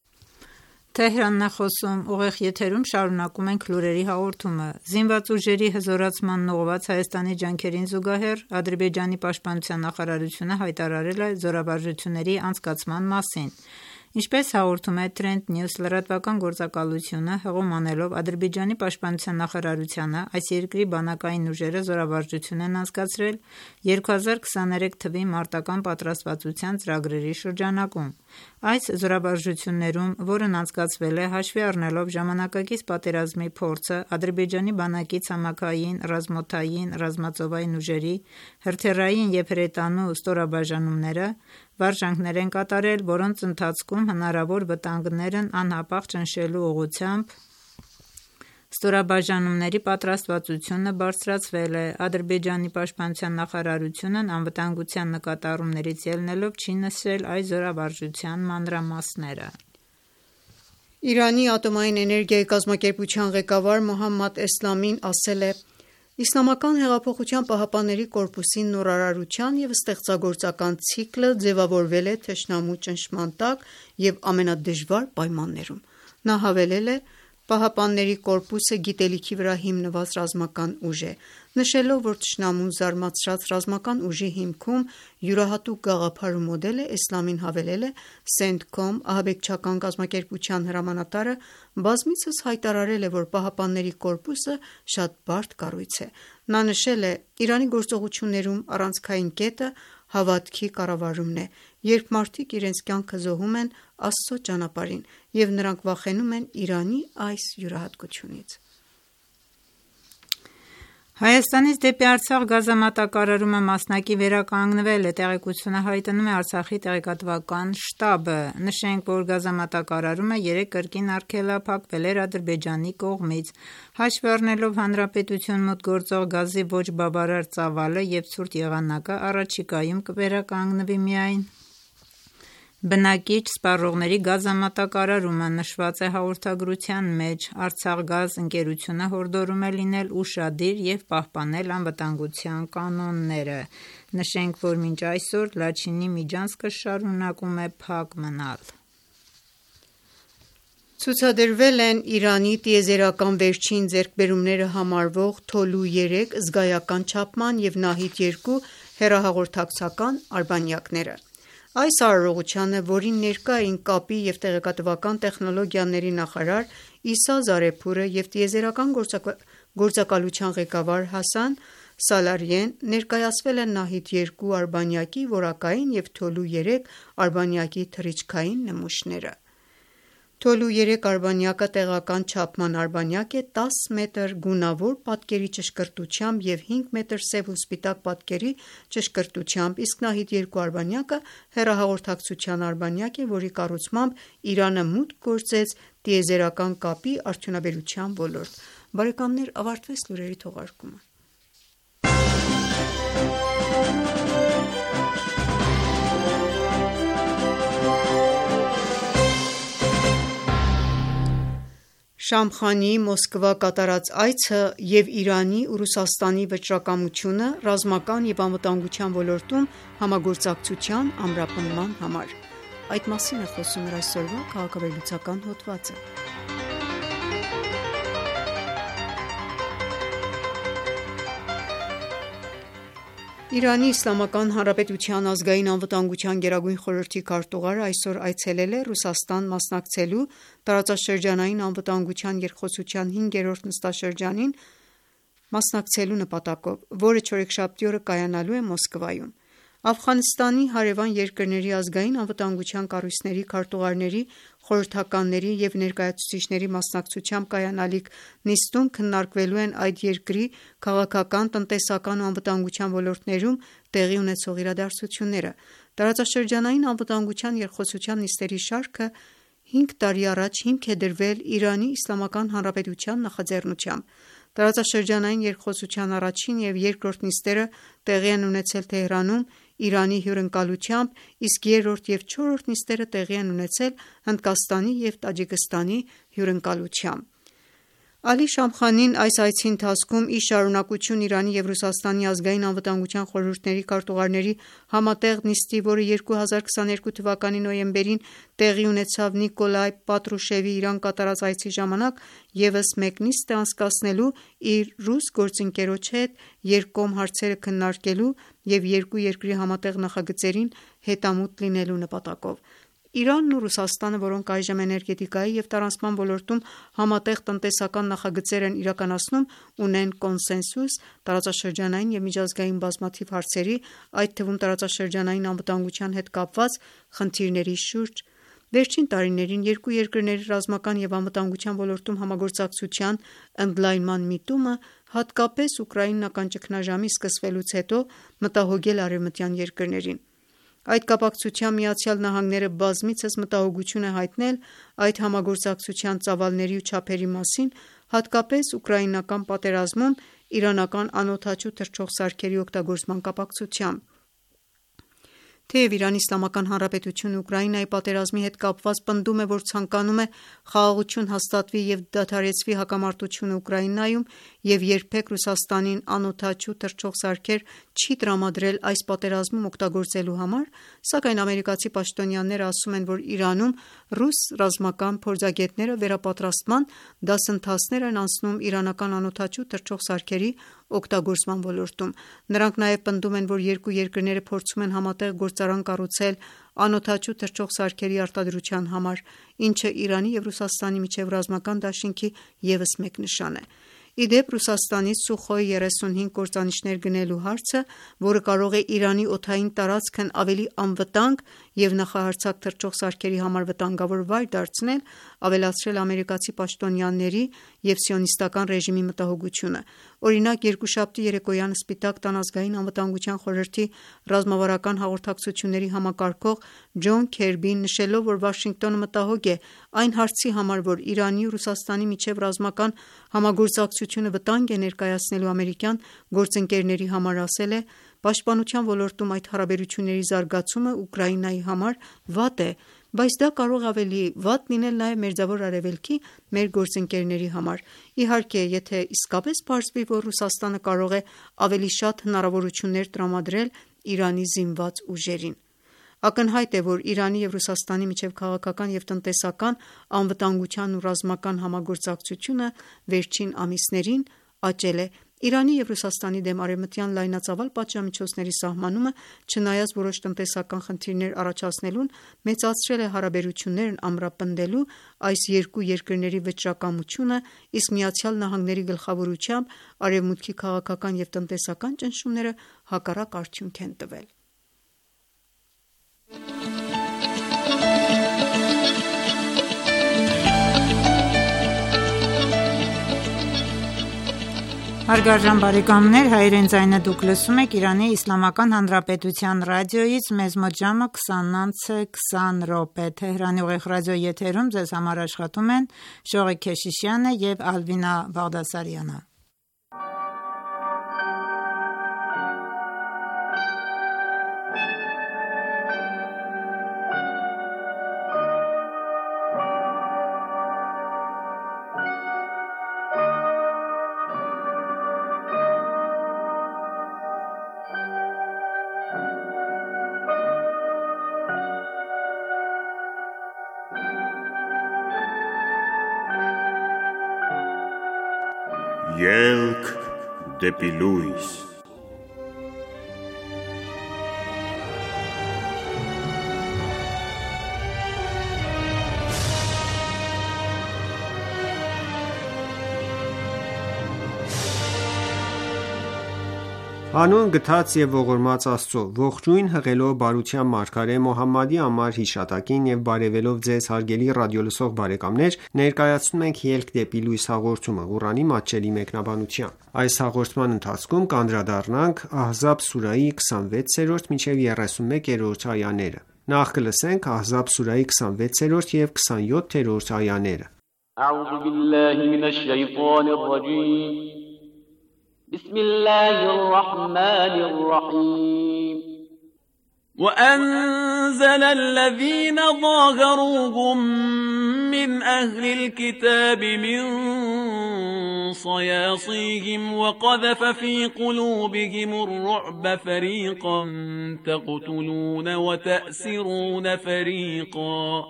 Շարունակում ենք լուրերի հաղորդումը։ Զինված ուժերի հզորացմանն ուղղված Հայաստանի ջանքերին զուգահեռ Ադրբեջանի պաշտպանության նախարարությունը հայտարարել է զորավարժությունների անցկացման մասին։ Ինչպես հաղորդում է Trend News լրատվական գործակալությունը, հղում անելով Ադրբեջանի պաշտպանության նախարարությանը, այս երկրի բանակային ուժերը զորավարժություն են անցկացրել 2023 թվականի մարտական պատրաստվածության ծրագրերի շրջանակում։ Այս զորաբարժություններում, որն անցկացվել է հաշվի առնելով ժամանակակից պատերազմի փորձը, Ադրբեջանի բանակի ցամաքային, ռազմօդային, ռազմածովային ուժերի, հրթիռային և հրետանու ստորաբաժանումները վարժանքներ են կատարել, որոնց ընթացքում հնարավոր վտանգներն անհապաղ ճնշելու ուղղությամբ ստորաբաժանումների պատրաստվածությունը բարձրացվել է։ Ադրբեջանի պաշտպանության նախարարությունն անվտանգության նկատառումներից ելնելով չի նշել այս զորավարժության մանրամասները։ Իրանի ատոմային էներգիայի կազմակերպության ղեկավար Մոհամմադ Էսլամին ասել է. «Իսլամական հեղափոխության պահապանների կորպուսի նորարարության և ստեղծագործական ցիկլը ձևավորվել է թշնամու ճնշման տակ և ամենադժվար պայմաններում»։ Նա հավելել է. «Պահապանների կորպուսը գիտելիքի վրա հիմնված ռազմական ուժ է», նշելով, որ թշնամուն զարմացրած ռազմական ուժի հիմքում յուրահատուկ գաղափար ու մոդել է։ Էսլամին հավելել է. «CENTCOM ահաբեկչական կազմակերպության հրամանատարը բազմիցս հայտարարել է, որ Պահապանների կորպուսը շատ բարդ կառույց է»։ Նա նշել է. «Իրանի գործողություններում առանցքային կետը հավատքի կառավարումն է, երբ մարդիկ իրենց կյանքը զոհում են Աստծո ճանապարհին, և նրանք վախենում են Իրանի այս յուրահատկությունից»։ Հայաստանից դեպի Արցախ գազամատակարարումը մասնակի վերականգնվել է, տեղեկությունը հայտնում է Արցախի տեղեկատվական շտաբը։ Նշենք, որ գազամատակարարումը երեկ կրկին արգելափակվել էր Ադրբեջանի կողմից։ Հաշվի առնելով հանրապետություն մուտք գործող գազի ոչ բավարար ծավալը և ցուրտ եղանակը, առաջիկայում կվերականգնվի միայն բնակիչ սպառողների գազամատակարարումը։ Նշված է հաղորդագրության մեջ։ Արցախգազ ընկերությունը հորդորում է լինել ուշադիր և պահպանել անվտանգության կանոնները։ Նշենք, որ մինչ այսօր Լաչինի միջանցքը շարունակում է փակ մնալ։ Ցուցադրվել են Իրանի տիեզերական վերջին ձեռքբերումները համարվող Թոլու 3 զգայական չափման և Նահիդ 2 հեռահաղորդակցական արբանյակները։ Այս արարողությանը, որին ներկա էին կապի և տեղեկատվական տեխնոլոգիաների նախարար Իսա Զարեփուրը և տիեզերական գործակալության ղեկավար Հասան Սալարիեն, ներկայացվել են Նահիդ 2 արբանյակի որակային և Թոլու 3 արբանյակի թռիչքային նմուշները։ Թոլու 3 արբանյակը տեղական չափման արբանյակ է 10 մետր գունավոր պատկերի ճշգրտությամբ և 5 մետր սև ու սպիտակ պատկերի ճշգրտությամբ, իսկ Նահիդ 2 արբանյակը հեռահաղորդակցության արբանյակ է, որի կառուցմամբ Իրանը մուտք գործեց տիեզերական կապի արդյունաբերության ոլորտ։ Ավարտվեց լուրերի թողարկումը։ Շամխանիի Մոսկվա կատարած այցը և Իրանի ու Ռուսաստանի վճռակամությունը ռազմական և անվտանգության ոլորտում համագործակցության ամրապնդման համար։ Այդ մասին է խոսում մեր այսօրվա քաղաքավերլուծական հոդվածը։ Իրանի Իսլամական Հանրապետության ազգային անվտանգության գերագույն խորհրդի քարտուղարը այսօր այցելել է Ռուսաստան՝ մասնակցելու տարածաշրջանային անվտանգության երկխոսության 5-րդ նստաշրջանին նպատակով, որը չորեքշաբթի օրը կայանալու է Մոսկվայում։ Աֆղանստանի հարևան երկրների ազգային անվտանգության կառույցների քարտուղարների, խորհրդականների և ներկայացուցիչների մասնակցությամբ կայանալիք նիստում քննարկվելու են այդ երկրի քաղաքական, տնտեսական ու անվտանգության ոլորտներում տեղի ունեցող իրադարձությունները։ Տարածաշրջանային անվտանգության երկխոսության նիստերի շարքը 5 տարի առաջ հիմք է դրվել Իրանի Իսլամական Հանրապետության նախաձեռնությամբ։ Տարածաշրջանային երկխոսության առաջին և երկրորդ նիստերը տեղի են ունեցել Թեհրանում Իրանի հյուրընկալությամբ, իսկ երրորդ և չորրորդ նիստերը տեղի են ունեցել Հնդկաստանի և Տաջիկստանի հյուրընկալությամբ։ Ալի Շամխանին այս այցի ընթացքում, ի շարունակություն Իրանի և Ռուսաստանի ազգային անվտանգության խորհուրդների քարտուղարների համատեղ նիստի, որը 2022 թվականի նոյեմբերին տեղի ունեցավ Նիկոլայ Պատրուշևի Իրան կատարած այցի ժամանակ, ևս մեկ նիստ է անցկացնելու իր ռուս գործընկերոջ հետ՝ երկկողմ հարցերը քննարկելու և երկու երկրի համատեղ նախագծերին հետամուտ լինելու նպատակով։ Իրանն ու Ռուսաստանը, որոնք այժմ էներգետիկայի և տարանցման ոլորտում համատեղ տնտեսական նախագծեր են իրականացնում, ունեն կոնսենսուս տարածաշրջանային և միջազգային բազմաթիվ հարցերի, այդ թվում տարածաշրջանային անվտանգության հետ կապված խնդիրների շուրջ։ Վերջին տարիներին երկու երկրների ռազմական և անվտանգության ոլորտում համագործակցության ընդլայնման միտումը, հատկապես ուկրաինական ճգնաժամի սկսվելուց հետո, մտահոգել է արևմտյան երկրներին։ Այդ կապակցությամբ ԱՄՆ-ը բազմիցս մտահոգություն է հայտնել այդ համագործակցության ծավալների ու չափերի մասին, հատկապես ուկրաինական պատերազմում իրանական անօդաչու թռչող սարքերի օգտագործման կապակցությամբ։ Թեև ԻԻՀ-ն Ուկրաինայի պատերազմի հետ կապված պնդում է, որ ցանկանում է խաղաղություն հաստատվի և դադարեցվի հակամարտությունը Ուկրաինայում և երբեք Ռուսաստանին անօդաչու թռչող սարքեր չի տրամադրել այս պատերազմում օգտագործելու համար, սակայն ամերիկացի պաշտոնյաները ասում են, որ Իրանում ռուս ռազմական փորձագետները վերապատրաստման դասընթացներ են անցնում իրանական անօդաչու թռչող սարքերի օգտագործման ոլորտում։ Նրանք նաև պնդում են, որ երկու երկրները փորձում են համատեղ գործարան կառուցել անօդաչու թռչող սարքերի արտադրության համար, ինչը Իրանի և Ռուսաստանի միջև ռազմական դաշինքի ևս մեկ նշան է։ Ի դեպ, Ռուսաստանից Սուխոյ 35 կործանիչներ գնելու հարցը, որը կարող է Իրանի օդային տարածքն ավելի անվտանգ և նախահարձակ թռչող սարքերի համար վտանգավոր վայր դարձնել, ավելացրել է ամերիկացի պաշտոնյաների և սիոնիստական ռեժիմի մտահոգությունը։ Օրինակ, երկուշաբթի երեկոյան Սպիտակ տան ազգային անվտանգության խորհրդի ռազմավարական հաղորդակցությունների համակարգող Ջոն Քերբին, նշելով, որ Վաշինգտոնը մտահոգ է այն հարցի համար, որ Իրանի ու Ռուսաստանի միջև ռազմական համագործակցությունը վտանգ է ներկայացնելու ամերիկյան գործընկերների համար, ասել է. «Պաշտպանության ոլորտում այդ հարաբերությունների զարգացումը Ուկրաինայի համար վատ է, բայց դա կարող է ավելի վատ լինել նաև Մերձավոր Արևելքի մեր գործընկերների համար։ Իհարկե, եթե իսկապես պարզվի, որ Ռուսաստանը կարող է ավելի շատ հնարավորություններ տրամադրել Իրանի զինված ուժերին»։ Ակնհայտ է, որ Իրանի և Ռուսաստանի միջև քաղաքական և տնտեսական, անվտանգության ու ռազմական համագործակցությունը վերջին ամիսներին աճել է։ Իրանի և Ռուսաստանի դեմ արևմտյան լայնածավալ պատժամիջոցների սահմանումը, չնայած որոշ տնտեսական խնդիրներ առաջացնելուն, մեծացրել է հարաբերություններն ամրապնդելու այս երկու երկրների վճռակամությունը, իսկ ԱՄՆ-ի գլխավորությամբ Արևմուտքի քաղաքական և տնտեսական ճնշումները հակառակ արդյունք են տվել։ Հարգարժան բարեկամներ, հայերեն ձայնը դուք լսում եք Իրանի Իսլամական Հանրապետության ռադիոյից, մեզ մոտ ժամը 20:20 Թեհրանի ուղիղ ռադիոյի եթերում ձեզ համար աշխատում են Շողիկ Քեշիշյանը և Ալվինա Բաղդասարյանը։ Ելք դեպի լույս։ Հանուն գթած և ողորմած Աստծո, ողջույն հղելով բարության մարգարե Մոհամմադի անմար հիշատակին եւ բարեւելով Ձեզ հարգելի ռադիոլսող բարեկամներ, ներկայացնում ենք «Ելք դեպի լույս» հաղորդումը, Ղուրանի մատչելի մեկնաբանությամբ: Այս հաղորդման ընթացքում կանդրադառնանք Ահզաբ սուրահի 26-31-րդ այաները: Նախ կլսենք Ահզաբ սուրահի 26 և 27-րդ այաներ: بسم الله الرحمن الرحيم وأنزل الذين ظاهروهم من أهل الكتاب من صياصيهم وقذف في قلوبهم الرعب فريقا تقتلون وتأسرون فريقا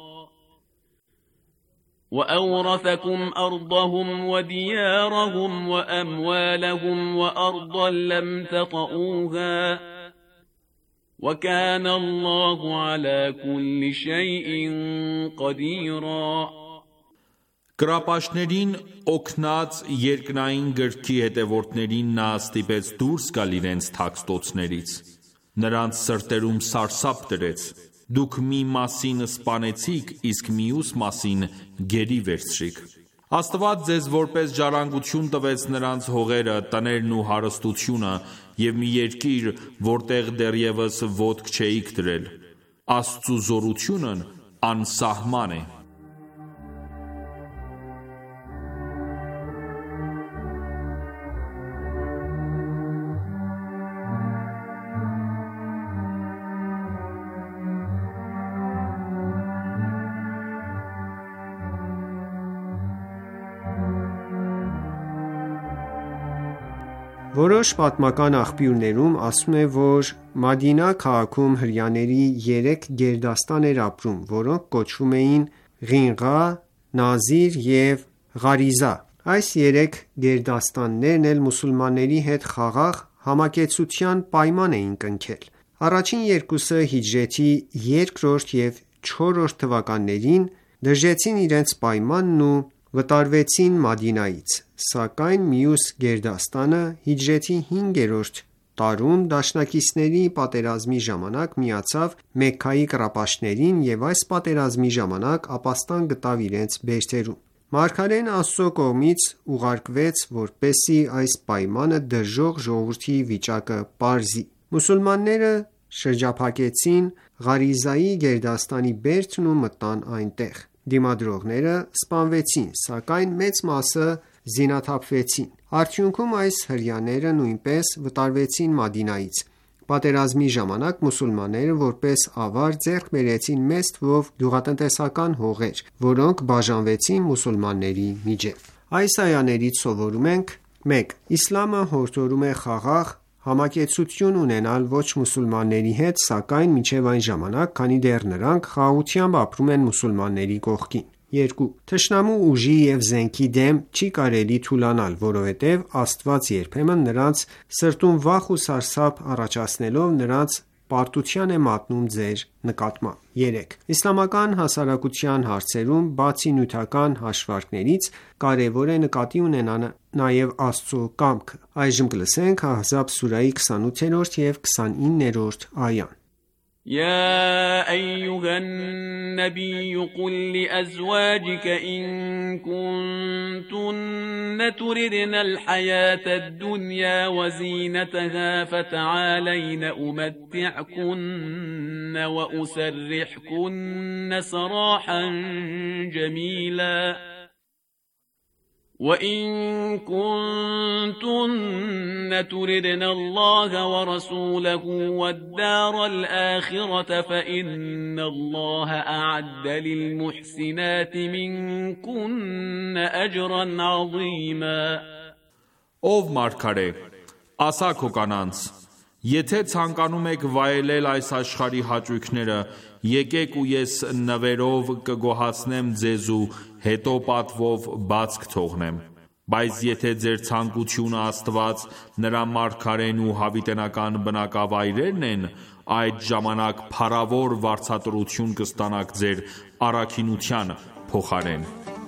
وأورثكم أرضهم وديارهم وأموالهم وأرضا لم تطئوها وَكَانَ اللَّهُ عَلَى كُلِّ شَيْءٍ قَدِيرًا Կռապաշտներին օգնած երկնային գրքի հետևորդներին նա ստիպեց դուրս գալ իրենց թաքստոցներից: Նրանց սրտերում սարսափ դրեց: Դուք մի մասին սպանեցիք, իսկ մյուս մասին գերի վերցրիք: Աստված ձեզ որպես ժառանգություն տվեց նրանց հողերը, տներն ու հարստությունը և մի երկիր, որտեղ դեռևս ոտք չէիք դրել: Աստծու զորությունն անսահման է: Որոշ պատմական աղբյուրներում ասվում է, որ Մադինա քաղաքում հրեաների 3 գերդաստան էր ապրում, որոնք կոչվում էին Ղինղա, Նազիր և Ղարիզա: Այս 3 գերդաստաններն էլ մուսուլմանների հետ խաղաղ համակեցության պայման էին կնքել: Առաջին երկուսը հիջրեթի 2-րդ և 4-րդ թվականներին դժեցին իրենց պայմանն ու վտարվեցին Մադինայից: Սակայն մյուս գերդաստանը հիջրեթի 5-րդ տարում դաշնակիցների պատերազմի ժամանակ միացավ Մեքքայի կռապաշտներին և այս պատերազմի ժամանակ ապաստան գտավ իրենց բերդերում: Մարգարեն Աստծու կողմից ուղարկվեց, որպեսզի այս պայմանը դրժող ժողովրդի վիճակը պարզի: Մուսուլմանները շրջափակեցին Ղարիզայի գերդաստանի բերդն ու մտան այնտեղ: Դիմադրողները սպանվեցին, սակայն մեծ մասը զինաթափվեցին: Արդյունքում այս հրեաները նույնպես վտարվեցին Մադինայից: Պատերազմի ժամանակ մուսուլմանները որպես ավար ձեռք բերեցին մեծ թվով գյուղատնտեսական հողեր, որոնք բաժանվեցին մուսուլմանների միջև: Այս այաներից սովորում ենք. 1. Իսլամը հորդորում է խաղաղ համակեցություն ունենալ ոչ մուսուլմանների հետ, սակայն մինչև այն ժամանակ, քանի դեռ նրանք խաղաղությամբ ապրում են մուսուլմանների կողքին: 2. Թշնամու ուժի և զենքի դեմ չի կարելի թուլանալ, որովհետև Աստված երբեմն նրանց սրտում վախ ու սարսափ առաջացնելով նրանց պարտության է մատնում ձեր նկատմամբ: 3. Իսլամական հասարակության հարցերում, բացի նյութական հաշվարկներից, կարևոր է նկատի ունենալ նաև Աստծու կամքը: Ահզաբ սուրահի 28 և 29-րդ այաներ يَا أَيُّهَا النَّبِيُّ قُل لِّأَزْوَاجِكَ إِن كُنتُنَّ تُرِدْنَ الْحَيَاةَ الدُّنْيَا وَزِينَتَهَا فَتَعَالَيْنَ أُمَتِّعْكُنَّ وَأُسَرِّحْكُنَّ سَرَاحًا جَمِيلًا وَإِن كُنتُنَّ تُرِدْنَ اللَّهَ وَرَسُولَهُ وَالدَّارَ الْآخِرَةَ فَإِنَّ اللَّهَ أَعَدَّ لِلْمُحْسِنَاتِ مِنكُنَّ أَجْرًا عَظِيمًا Ով մարգարե, ասա քո կանանց. Եթե ցանկանում եք վայելել այս աշխարհի հաճույքները, եկեք ու ես նվերով կգոհացնեմ ձեզ ու հետո պատվով բաց կթողնեմ: Բայց եթե ձեր ցանկությունը Աստված, նրա մարգարեն ու հավիտենական բնակավայրերն են, այդ ժամանակ փառավոր վարձատրություն կստանաք ձեր առաքինության փոխարեն: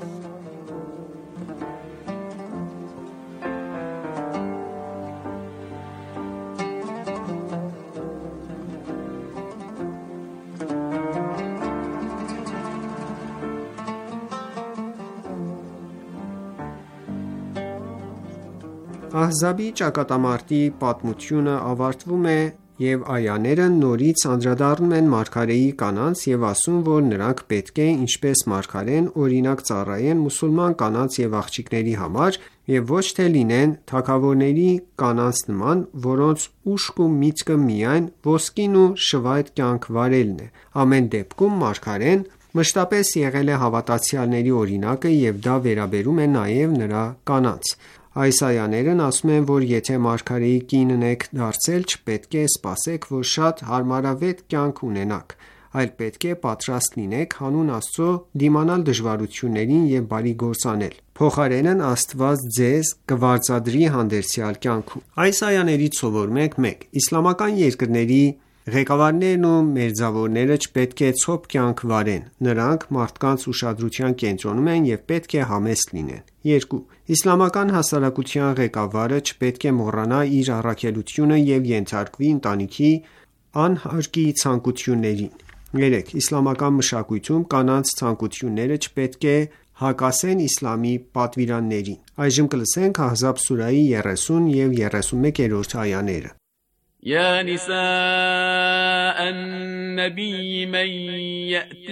Ահզաբի ճակատամարտի պատմությունը ավարտվում է և այաները նորից անդրադառնում են մարգարեի կանանց և ասում, որ նրանք պետք է ինչպես մարգարեն օրինակ ծառայեն մուսուլման կանանց և աղջիկների համար և ոչ թե լինեն թագավորների կանանց նման, որոնց ուշք ու միտքը միայն ոսկին ու շվայտ կյանք վարելն է: Ամեն դեպքում մարգարեն մշտապես եղել է հավատացյալների օրինակը և դա վերաբերում է նաև նրա կանանց: Այս այաներն ասում են, որ եթե մարգարեի կինն եք դարձել, չպետք է սպասեք, որ շատ հարմարավետ կյանք ունենաք, այլ պետք է պատրաստ լինեք հանուն Աստծու դիմանալ դժվարություններին և բարի գործ անել: Փոխարենն Աստված ձեզ կվարձատրի հանդերձյալ կյանքում: Այս այաներից սովորում ենք. 1. Իսլամական երկրների Ղեկավարներն ու մերձավորները չպետք է ցոփ կյանք վարեն, նրանք մարդկանց ուշադրության կենտրոնում են և պետք է համեստ լինեն։ 2. Իսլամական հասարակության ղեկավարը չպետք է մոռանա իր առաքելությունը և ենթարկվի ընտանիքի անհարկի ցանկություններին։ 3. Իսլամական մշակույթում կանանց ցանկությունները չպետք է հակասեն իսլամի պատվիրաններին։ Ահզաբ սուրահի 30 և 31-րդ այաներ يا نساء النبي من يأت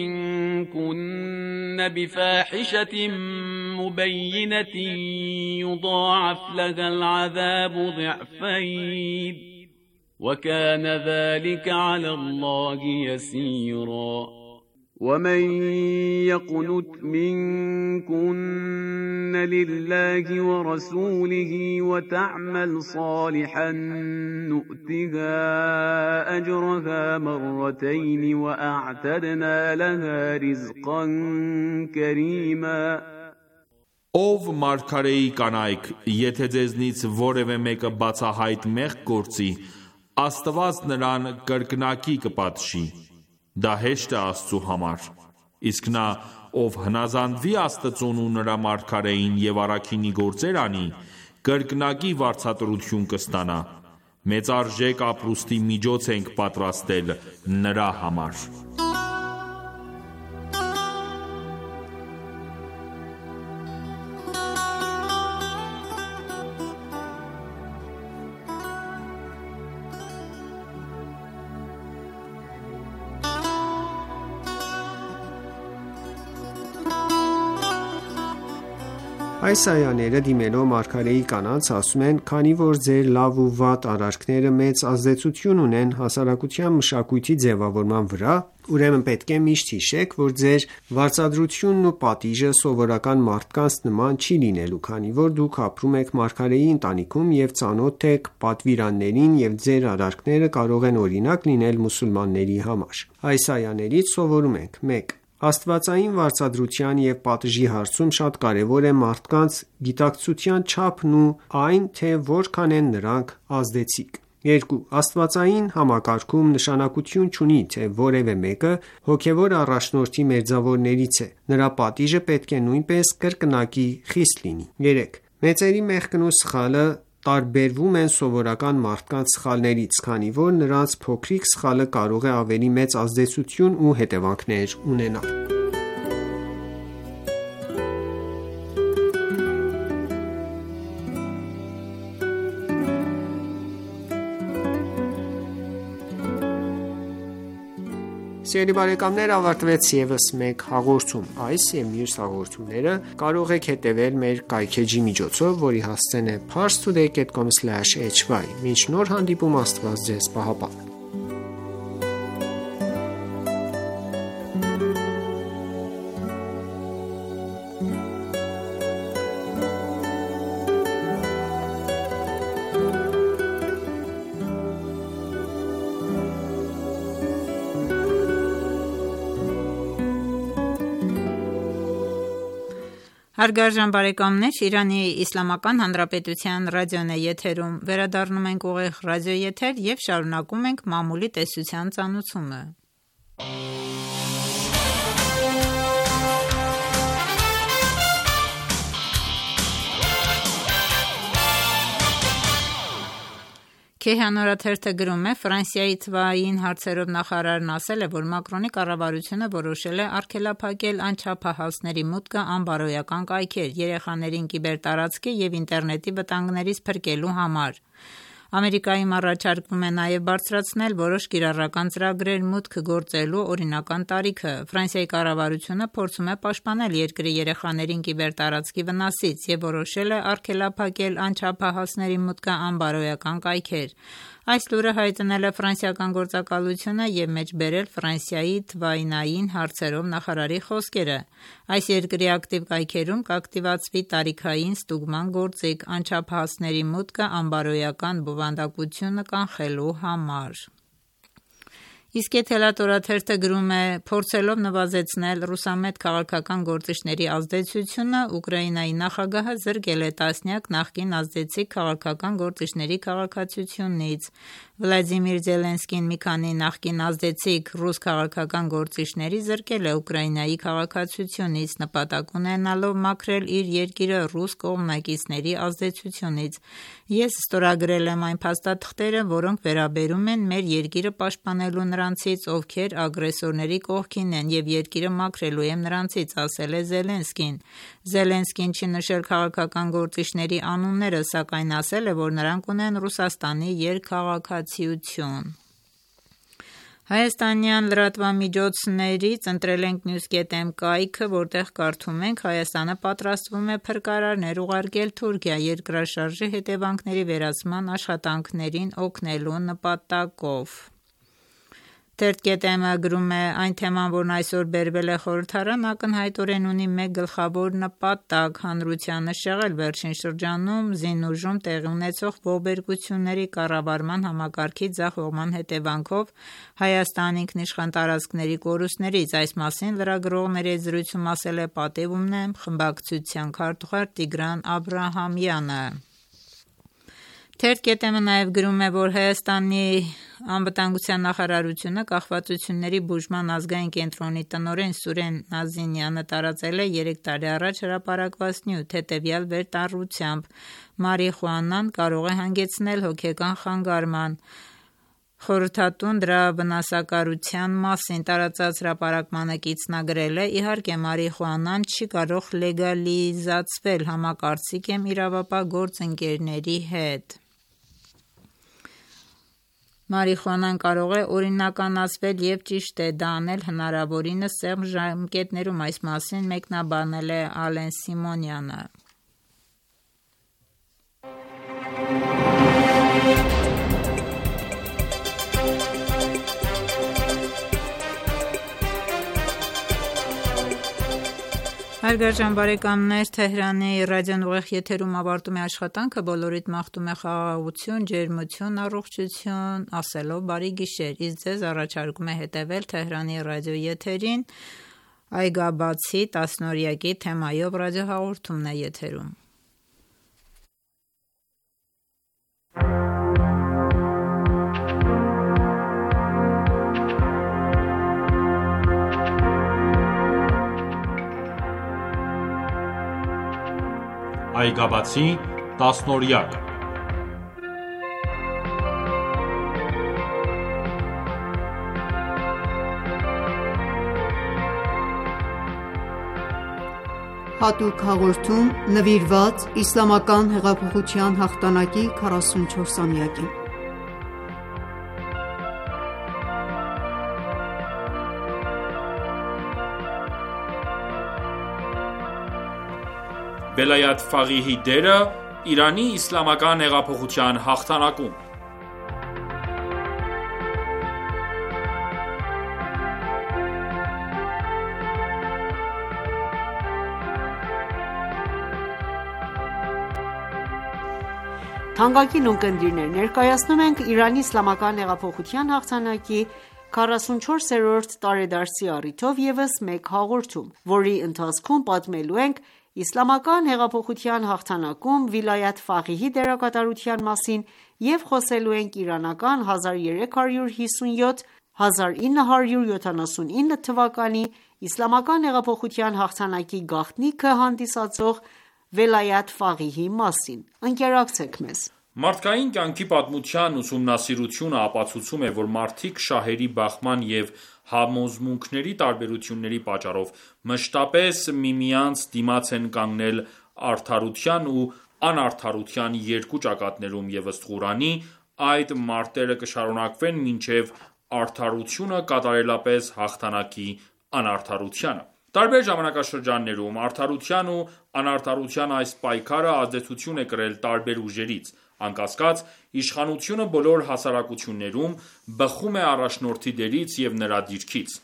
منكن بفاحشة مبينة يضاعف لها العذاب ضعفين وكان ذلك على الله يسيرا ومن يقنت منكن لله ورسوله وتعمل صالحا نؤتها أجرها مرتين وأعتدنا لها رزقا كريما Ով մարգարեի կանայք, եթե ձեզնից որևէ մեկը բացահայտ մեղք գործի, Աստված նրան կրկնակի կպատժի, դա հեշտ է Աստծու համար, իսկ նա, ով հնազանդվի Աստծուն ու նրա մարգարեին և առաքինի գործեր անի, կրկնակի վարձատրություն կստանա, մեծարժեք ապրուստի միջոց ենք պատրաստել նրա համար։ Այս այաները դիմելով մարգարեի կանանց ասում են, քանի որ ձեր լավ ու վատ արարքները մեծ ազդեցություն ունեն հասարակության մշակույթի ձևավորման վրա, ուրեմն պետք է միշտ հիշեք, որ ձեր վարձատրությունն ու պատիժը սովորական մարդկանց նման չի լինելու, քանի որ դուք ապրում եք մարգարեի ընտանիքում և ծանոթ եք պատվիրաններին և ձեր արարքները կարող են օրինակ լինել մուսուլմանների համար։ Այս այաներից սովորում ենք. 1. Աստվածային վարձատրության և պատժի հարցում շատ կարևոր է մարդկանց գիտակցության չափն ու այն, թե որքան են նրանք ազդեցիկ։ 2. Աստվածային համակարգում նշանակություն չունի, թե որևէ մեկը հոգևոր առաջնորդի մերձավորներից է, նրա պատիժը պետք է նույնպես կրկնակի խիստ լինի։ 3. Մեծերի մեղքն ու սխալը տարբերվում են սովորական մարդկանց սխալներից, քանի որ նրանց փոքրիկ սխալը կարող է ավելի մեծ ազդեցություն ու հետևանքներ ունենալ։ Սիրելի բարեկամներ, ավարտվեց ևս մեկ հաղորդում։ Այս և մյուս հաղորդումները կարող եք հետևել մեր կայքէջի միջոցով, որի հասցեն է parstoday.com/hy։ Մինչ նոր հանդիպում, Աստված ձեզ պահապան։ Հարգարժան բարեկամներ, Իրանի Իսլամական Հանրապետության ռադիոն է եթերում, վերադառնում ենք ուղիղ ռադիոեթեր և շարունակում ենք մամուլի տեսության ծանոթումը։ Քեհան օրաթերթը գրում է. Ֆրանսիայի թվային հարցերով նախարարն ասել է, որ Մակրոնի կառավարությունը որոշել է արգելափակել անչափահասների մուտքը անբարոյական կայքեր, երեխաներին կիբերտարածքի և ինտերնետի վտանգներից փրկելու համար։ Ամերիկայում առաջարկվում է նաև բարձրացնել որոշ կիրառական ծրագրեր մուտք գործելու օրինական տարիքը։ Ֆրանսիայի կառավարությունը փորձում է պաշտպանել երկրի երեխաներին կիբերտարածքի վնասից և որոշել է արգելափակել անչափահասների մուտքը անբարոյական կայքեր։ Այս լուրը հայտնել է ֆրանսիական գործակալությունը և մեջբերել Ֆրանսիայի թվայինային հարցերով նախարարի խոսքերը։ Այս երկրի ակտիվ կայքերում կակտիվացվի տարիքային ստուգման գործիք անչափահասների մուտքը անբարոյական բովանդակությունը կանխելու համար։ Իսկ Եթելատ օրաթերթը գրում է. փորձելով նվազեցնել ռուսամետ քաղաքական գործիչների ազդեցությունը, Ուկրաինայի նախագահը զրկել է տասնյակ նախկին ազդեցիկ քաղաքական գործիչների քաղաքացիությունից։ Վլադիմիր Զելենսկին մի քանի նախկին ազդեցիկ ռուս քաղաքական գործիչների զրկել է Ուկրաինայի քաղաքացիությունից, նպատակ ունենալով մաքրել իր երկիրը ռուս կողմնակիցների ազդեցությունից։ Ես ստորագրել եմ այն փաստաթղթերը, որոնք վերաբերում են մեր երկիրը պաշտպանելու նրանցից, ովքեր ագրեսորների կողքին են, և երկիրը մաքրելու եմ նրանցից, ասել է Զելենսկին։ Զելենսկին չի նշել քաղաքական գործիչների անունները, սակայն ասել է, որ նրանք ունեն Ռուսաստանի երկքաղաքացիություն։ Հայաստանյան լրատվամիջոցներից ընտրել ենք news.am կայքը, որտեղ կարդում ենք. Հայաստանը պատրաստվում է փրկարարներ ուղարկել Թուրքիա երկրաշարժի հետևանքների վերացման աշխատանքներին օգնելու նպատակով։ Թերթ.am-ը գրում է. այն թեման, որն այսօր բերվել է խորհրդարան, ակնհայտորեն ունի մեկ գլխավոր նպատակ՝ հանրությանը շեղել վերջին շրջանում ԶԻՆՈՒԺ-ում տեղի ունեցող ողբերգությունների կառավարման համակարգի ձախողման հետևանքով Հայաստան ինքնիշխան տարածքների կորուստներից։ Այս մասին լրագրողների հետ զրույցում ասել է «Պատիվ ունեմ» խմբակցության քարտուղար Տիգրան Աբրահամյանը։ Թերթ.am-ը նաև գրում է, որ Հայաստանի անվտանգության նախարարությունը կախվածությունների բուժման ազգային կենտրոնի տնօրեն Սուրեն Նազինյանը տարածել է 3 տարի առաջ հրապարակված նյութ, հետևյալ վերտառությամբ. մարիխուանան կարող է հանգեցնել հոգեկան խանգարման։ Խորհրդատուն դրա վնասակարության մասին տարածած հրապարակմանը կիցնագրել է. իհարկե մարիխուանան չի կարող լեգալիզացվել, համակարծիք եմ իրավապահ գործընկերների հետ։ Մարիխուանան կարող է օրինականացվել և ճիշտ է դա անել հնարավորինս սեղմ ժամկետներում, այս մասին մեկնաբանել է Ալեն Սիմոնյանը։ Հարգարժան բարեկամներ, Թեհրանի ռադիոն ուղիղ եթերում ավարտում է աշխատանքը, բոլորիդ մաղթում է խաղաղություն, ջերմություն, առողջություն, ասելով բարի գիշեր, իսկ ձեզ առաջարկում է հետևել Թեհրանի ռադիո եթերին, այգաբացի 10-օրյակի թեմայով ռադիոհաղորդումն է եթերում։ Այգաբացի 10-օրյակ Հատուկ հաղորդում նվիրված Իսլամական հեղափոխության հաղթանակի 44-ամյակին։ Վելայաթ Ֆաղիհի դերը Իրանի իսլամական հեղափոխության հաղթանակում։ Թանկագին ունկնդիրներ, ներկայացնում ենք Իրանի իսլամական հեղափոխության հաղթանակի 44-րդ տարեդարձի առիթով ևս մեկ հաղորդում, որի ընթացքում պատմելու ենք Իսլամական հեղափոխության հաղթանակում Վիլայաթ Ֆաղիհի դերակատարության մասին և խոսելու ենք իրանական 1357-1979 թվականի Իսլամական հեղափոխության հաղթանակի գաղտնիքը հանդիսացող Վելայաթ Ֆաղիհի մասին։ Ընկերակցեք մեզ։ Մարդկային կյանքի պատմության ուսումնասիրությունը ապացուցում է, որ մարդիկ շահերի բախման և համոզմունքների տարբերությունների պատճառով մշտապես միմյանց դիմաց են կանգնել արդարության ու անարդարության երկու ճակատներում և ըստ Ղուրանի, այդ մարտերը կշարունակվեն մինչև արդարությունը կատարելապես հաղթանակի անարդարությանը։ Տարբեր ժամանակաշրջաններում արդարության ու անարդարության այս պայքարը ազդեցություն է կրել տարբեր ուժերից, անկասկած, իշխանությունը բոլոր հասարակություններում բխում է առաջնորդի դերից և նրա դիրքից։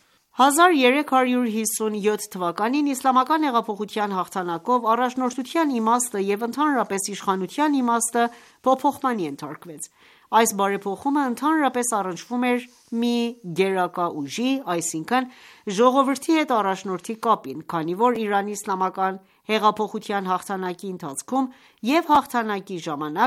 1357 թվականին Իսլամական հեղափոխության հաղթանակով առաջնորդության իմաստը և ընդհանրապես իշխանության իմաստը փոփոխմանի ենթարկվեց։ Այս բարեփոխումը ընդհանրապես առնչվում էր մի գերակա ուժի, այսինքն ժողովրդի հետ առաջնորդի կապին, քանի որ Իրանի իսլամական հեղափոխության հաղթանակի ընթացքում և հաղթանակի ժամանակ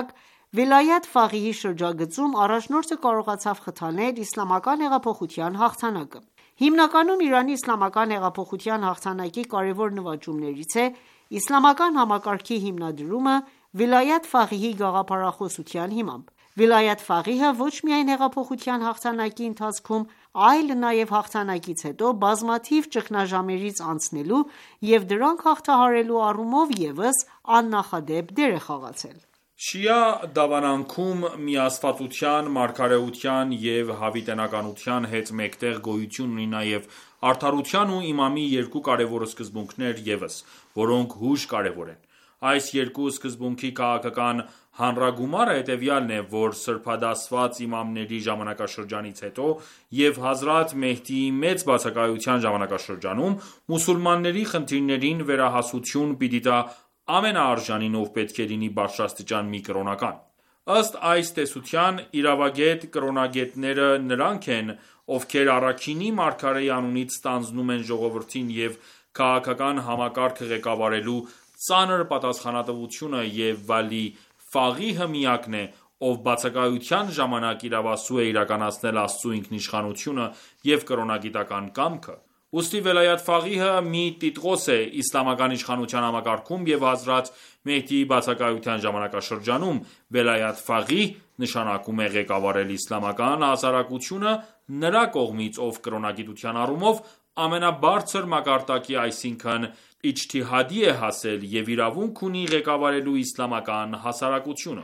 Վիլայեթ Ֆաղիհի շրջագծում առաջնորդը կարողացավ խթանել իսլամական հեղափոխության հաղթանակը։ Հիմնականում Իրանի իսլամական հեղափոխության հաղթանակի կարևոր նվաճումներից է իսլամական համակարգի հիմնադրումը Վիլայեթ Ֆաղիհի գաղափարախոսության հիմամբ։ Վիլայեթ Ֆաղիհը ոչ միայն հեղափոխության հաղթանակի ընթացքում, այլ նաև հաղթանակից հետո բազմաթիվ ճգնաժամերից անցնելու և դրանք հաղթահարելու առումով ևս աննախադեպ դեր է խաղացել։ Շիա դավանանքում միաստվածության, մարգարեության և հավիտենականության հետ մեկտեղ գոյություն ունի նաև արդարության ու իմամի երկու կարևոր սկզբունքներ ևս, որոնք հույժ կարևոր են։ Այս երկու սկզբունքի քաղաքական հանրագումարը հետևյալն է, որ սրբադասված իմամների ժամանակաշրջանից հետո և Հազրաթ Մեհդիի մեծ բացակայության ժամանակաշրջանում մուսուլմանների խնդիրներին վերահասություն պիտի տա ամենաարժանին, ով պետք է լինի բարձրաստիճան մի կրոնական։ Ըստ այս տեսության, իրավագետ կրոնագետները նրանք են, ովքեր առաքինի մարգարեի անունից ստանձնում են ժողովրդին և քաղաքական համակարգը ղեկավարելու ծանր պատասխանատվությունը, և Վալի Ֆաղիհը միակն է, ով բացակայության ժամանակ իրավասու է իրականացնել Աստծու ինքնիշխանությունը և կրոնագիտական կամքը։ Ուստի Վելայաթ Ֆաղիհը մի տիտղոս է իսլամական իշխանության համակարգում և Հազրաթ Մեհդիի բացակայության ժամանակաշրջանում Վելայաթ Ֆաղիհ նշանակում է ղեկավարել իսլամական հասարակությունը նրա կողմից, ով կրոնագիտության առումով ամենաբարձր մակարդակի, այսինքն իջթիհադի է հասել և իրավունք ունի ղեկավարելու իսլամական հասարակությունը։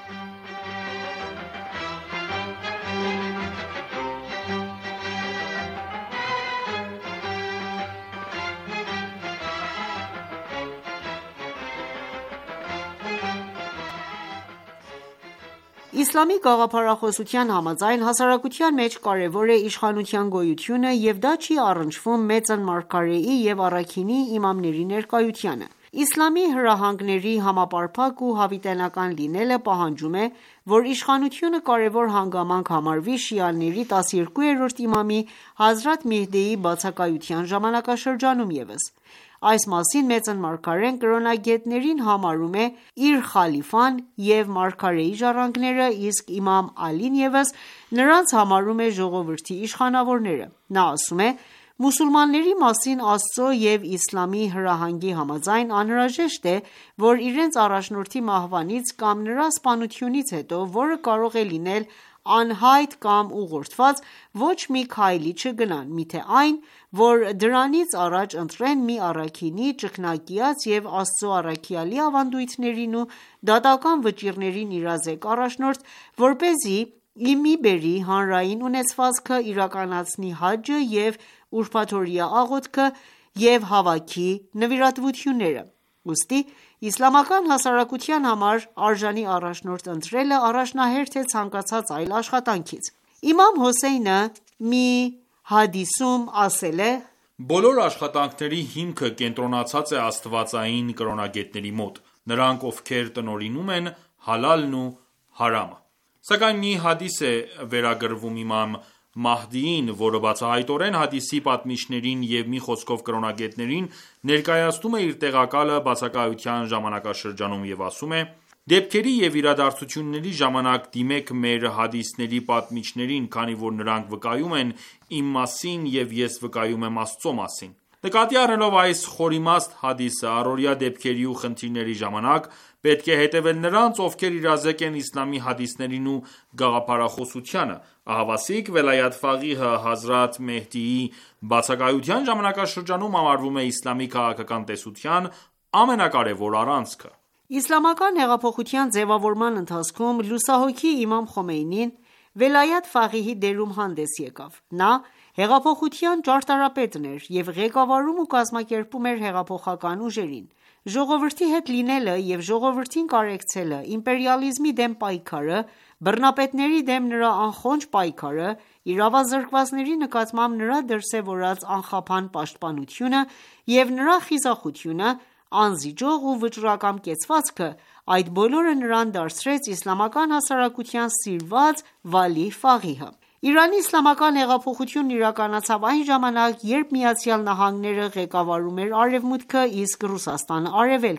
Իսլամի գաղափարախոսության համաձայն, հասարակության մեջ կարևոր է իշխանության գոյությունը և դա չի առնչվում մեծն մարգարեի և առաքինի իմամների ներկայությանը։ Իսլամի հրահանգների համապարփակ ու հավիտենական լինելը պահանջում է, որ իշխանությունը կարևոր հանգամանք համարվի շիաների 12-րդ իմամի Հազրաթ Մեհդիի բացակայության ժամանակաշրջանում ևս։ Այս մասին մեծն մարգարեն կրոնագետներին համարում է իր խալիֆան և մարգարեի ժառանգները, իսկ իմամ Ալին ևս նրանց համարում է ժողովրդի իշխանավորները։ Նա ասում է. «Մուսուլմանների մասին Աստծո և իսլամի հրահանգի համաձայն անհրաժեշտ է, որ իրենց առաջնորդի մահվանից կամ նրա սպանությունից հետո, որը կարող է լինել անհայտ կամ ուղղորդված, ոչ մի քայլի չգնան, միթե այն, որ դրանից առաջ ընտրեն մի առաքինի, ճգնակիաց և Աստծո առաքյալի ավանդույթներին ու դատական վճիռներին իրազեկ առաջնորդ, որպեսզի ի մի բերի հանրային ունեցվածքը, իրականացնի հաջը և ուրբաթօրյա աղոթքը և հավաքի նվիրատվությունները։ Ուստի իսլամական հասարակության համար արժանի առաջնորդ ընտրելը առաջնահերթ է ցանկացած այլ աշխատանքից։ Իմամ Հոսեյնը մի հադիսում ասել է. «Բոլոր աշխատանքների հիմքը կենտրոնացած է աստվածային կրոնագետների մոտ, նրանք ովքեր տնօրինում են հալալն ու հարամը»։ Սակայն մի հադիս է վերագրվում իմամ Մահդիին, որը բացահայտորեն հադիսի պատմիչներին և մի խոսքով կրոնագետներին ներկայացնում է իր տեղակալը բացակայության ժամանակաշրջանում և ասում է. «Դեպքերի և իրադարձությունների ժամանակ դիմեք մեր հադիսների պատմիչներին, քանի որ նրանք վկայում են իմ մասին և ես վկայում եմ Աստծո մասին»։ Նկատի առնելով այս խորիմաստ հադիսը, առօրյա դեպքերի ու խնդիրների ժամանակ պետք է հետևել նրանց, ովքեր իրազեկ են իսլամի հադիսներին ու գաղափարախոսությանը։ Ահավասիկ Վելայաթ Ֆաղիհը Հազրաթ Մեհդիի բացակայության ժամանակաշրջանում համարվում է իսլամի քաղաքական տեսության ամենակարևոր առանցքը։ Իսլամական հեղափոխության ձևավորման ընթացքում լուսահոգի իմամ Խոմեյնին Վելայաթ Ֆաղիհի դերում հանդես եկավ։ Նա հեղափոխության ճարտարապետն էր և ղեկավարում ու կազմակերպում էր հեղափոխական ուժերին։ Ժողովրդի հետ լինելը և ժողովրդին կարեկցելը, իմպերիալիզմի դեմ պայքարը, բռնապետների դեմ նրա անխոնջ պայքարը, իրավազրկվածների նկատմամբ նրա դրսևորած անխափան պաշտպանությունը և նրա խիզախությունը, անզիջող ու վճռակամ կեցվածքը, այդ բոլորը նրան դարձրեց իսլամական հասարակության սիրված Վալի Ֆաղիհը։ Իրանի իսլամական հեղափոխությունն իրականացավ այն ժամանակ, երբ ԱՄՆ-ը ղեկավարում էր Արևմուտքը, իսկ Ռուսաստանը՝ Արևելքը։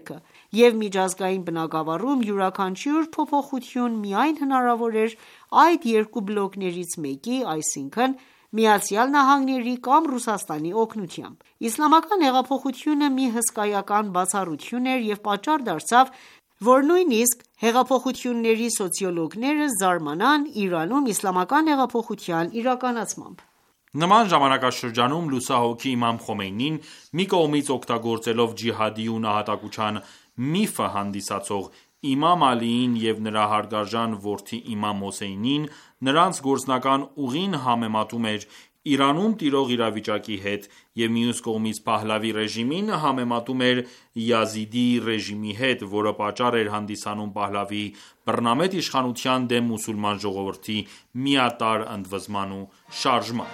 և միջազգային բնագավառում յուրաքանչյուր փոփոխություն միայն հնարավոր էր այդ երկու բլոկներից մեկի, այսինքն ԱՄՆ-ի կամ Ռուսաստանի օգնությամբ: Իսլամական հեղափոխությունը մի հսկայական բացառություն էր և պատճառ դարձավ, որ նույնիսկ հեղափոխությունների սոցիոլոգները զարմանան Իրանում իսլամական հեղափոխության իրականացմամբ: Նման ժամանակաշրջանում լուսահոգի Իմամ Խոմեյնին, մի կողմից օգտագործելով ջիհադի ու նահատակության միֆը հանդիսացող Իմամ Ալիին և նրա հարգարժան որդի Իմամ Հոսեյնին, նրանց գործնական ուղին համեմատում էր Իրանում տիրող իրավիճակի հետ և մյուս կողմից Փահլավի ռեժիմին համեմատում էր Յազիդի ռեժիմի հետ, որը պատճառ էր հանդիսանում Փահլավիի բռնամետ իշխանության դեմ մուսուլման ժողովրդի միատարր ընդվզման ու շարժման: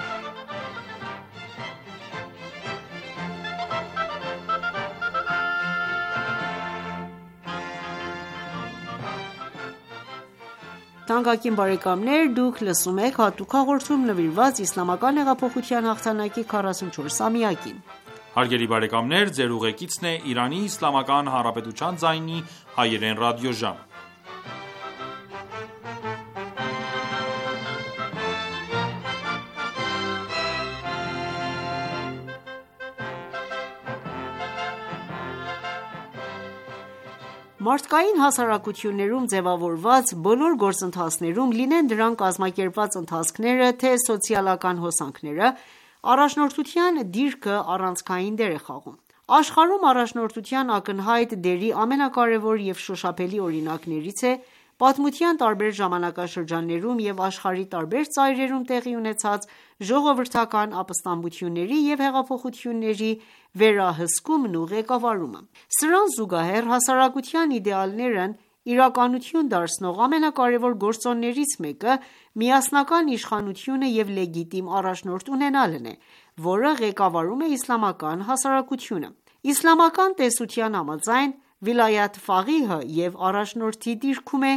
Մարդկային հասարակություններում ձևավորված բոլոր գործընթացներում, լինեն դրանք կազմակերպված ընթացքները, թե սոցիալական հոսանքները, առաջնորդության դիրքը առանցքային դեր է խաղում: Աշխարհում առաջնորդության ակնհայտ դերի ամենակարևոր և շոշափելի օրինակներից է պատմության տարբեր ժամանակաշրջաններում և աշխարհի տարբեր ծայրերում տեղի ունեցած ժողովրդական ապստամբությունների և հեղափոխությունների վերահսկումն ու ղեկավարումը: Սրան զուգահեռ, հասարակության իդեալներն իրականություն դարձնող ամենակարևոր գործոններից մեկը միասնական իշխանությունը և լեգիտիմ առաջնորդ ունենալն է, որը ղեկավարում է իսլամական հասարակությունը: Իսլամական տեսության համաձայն, վիլայաթ ֆաղիհը և առաջնորդի դիրքում է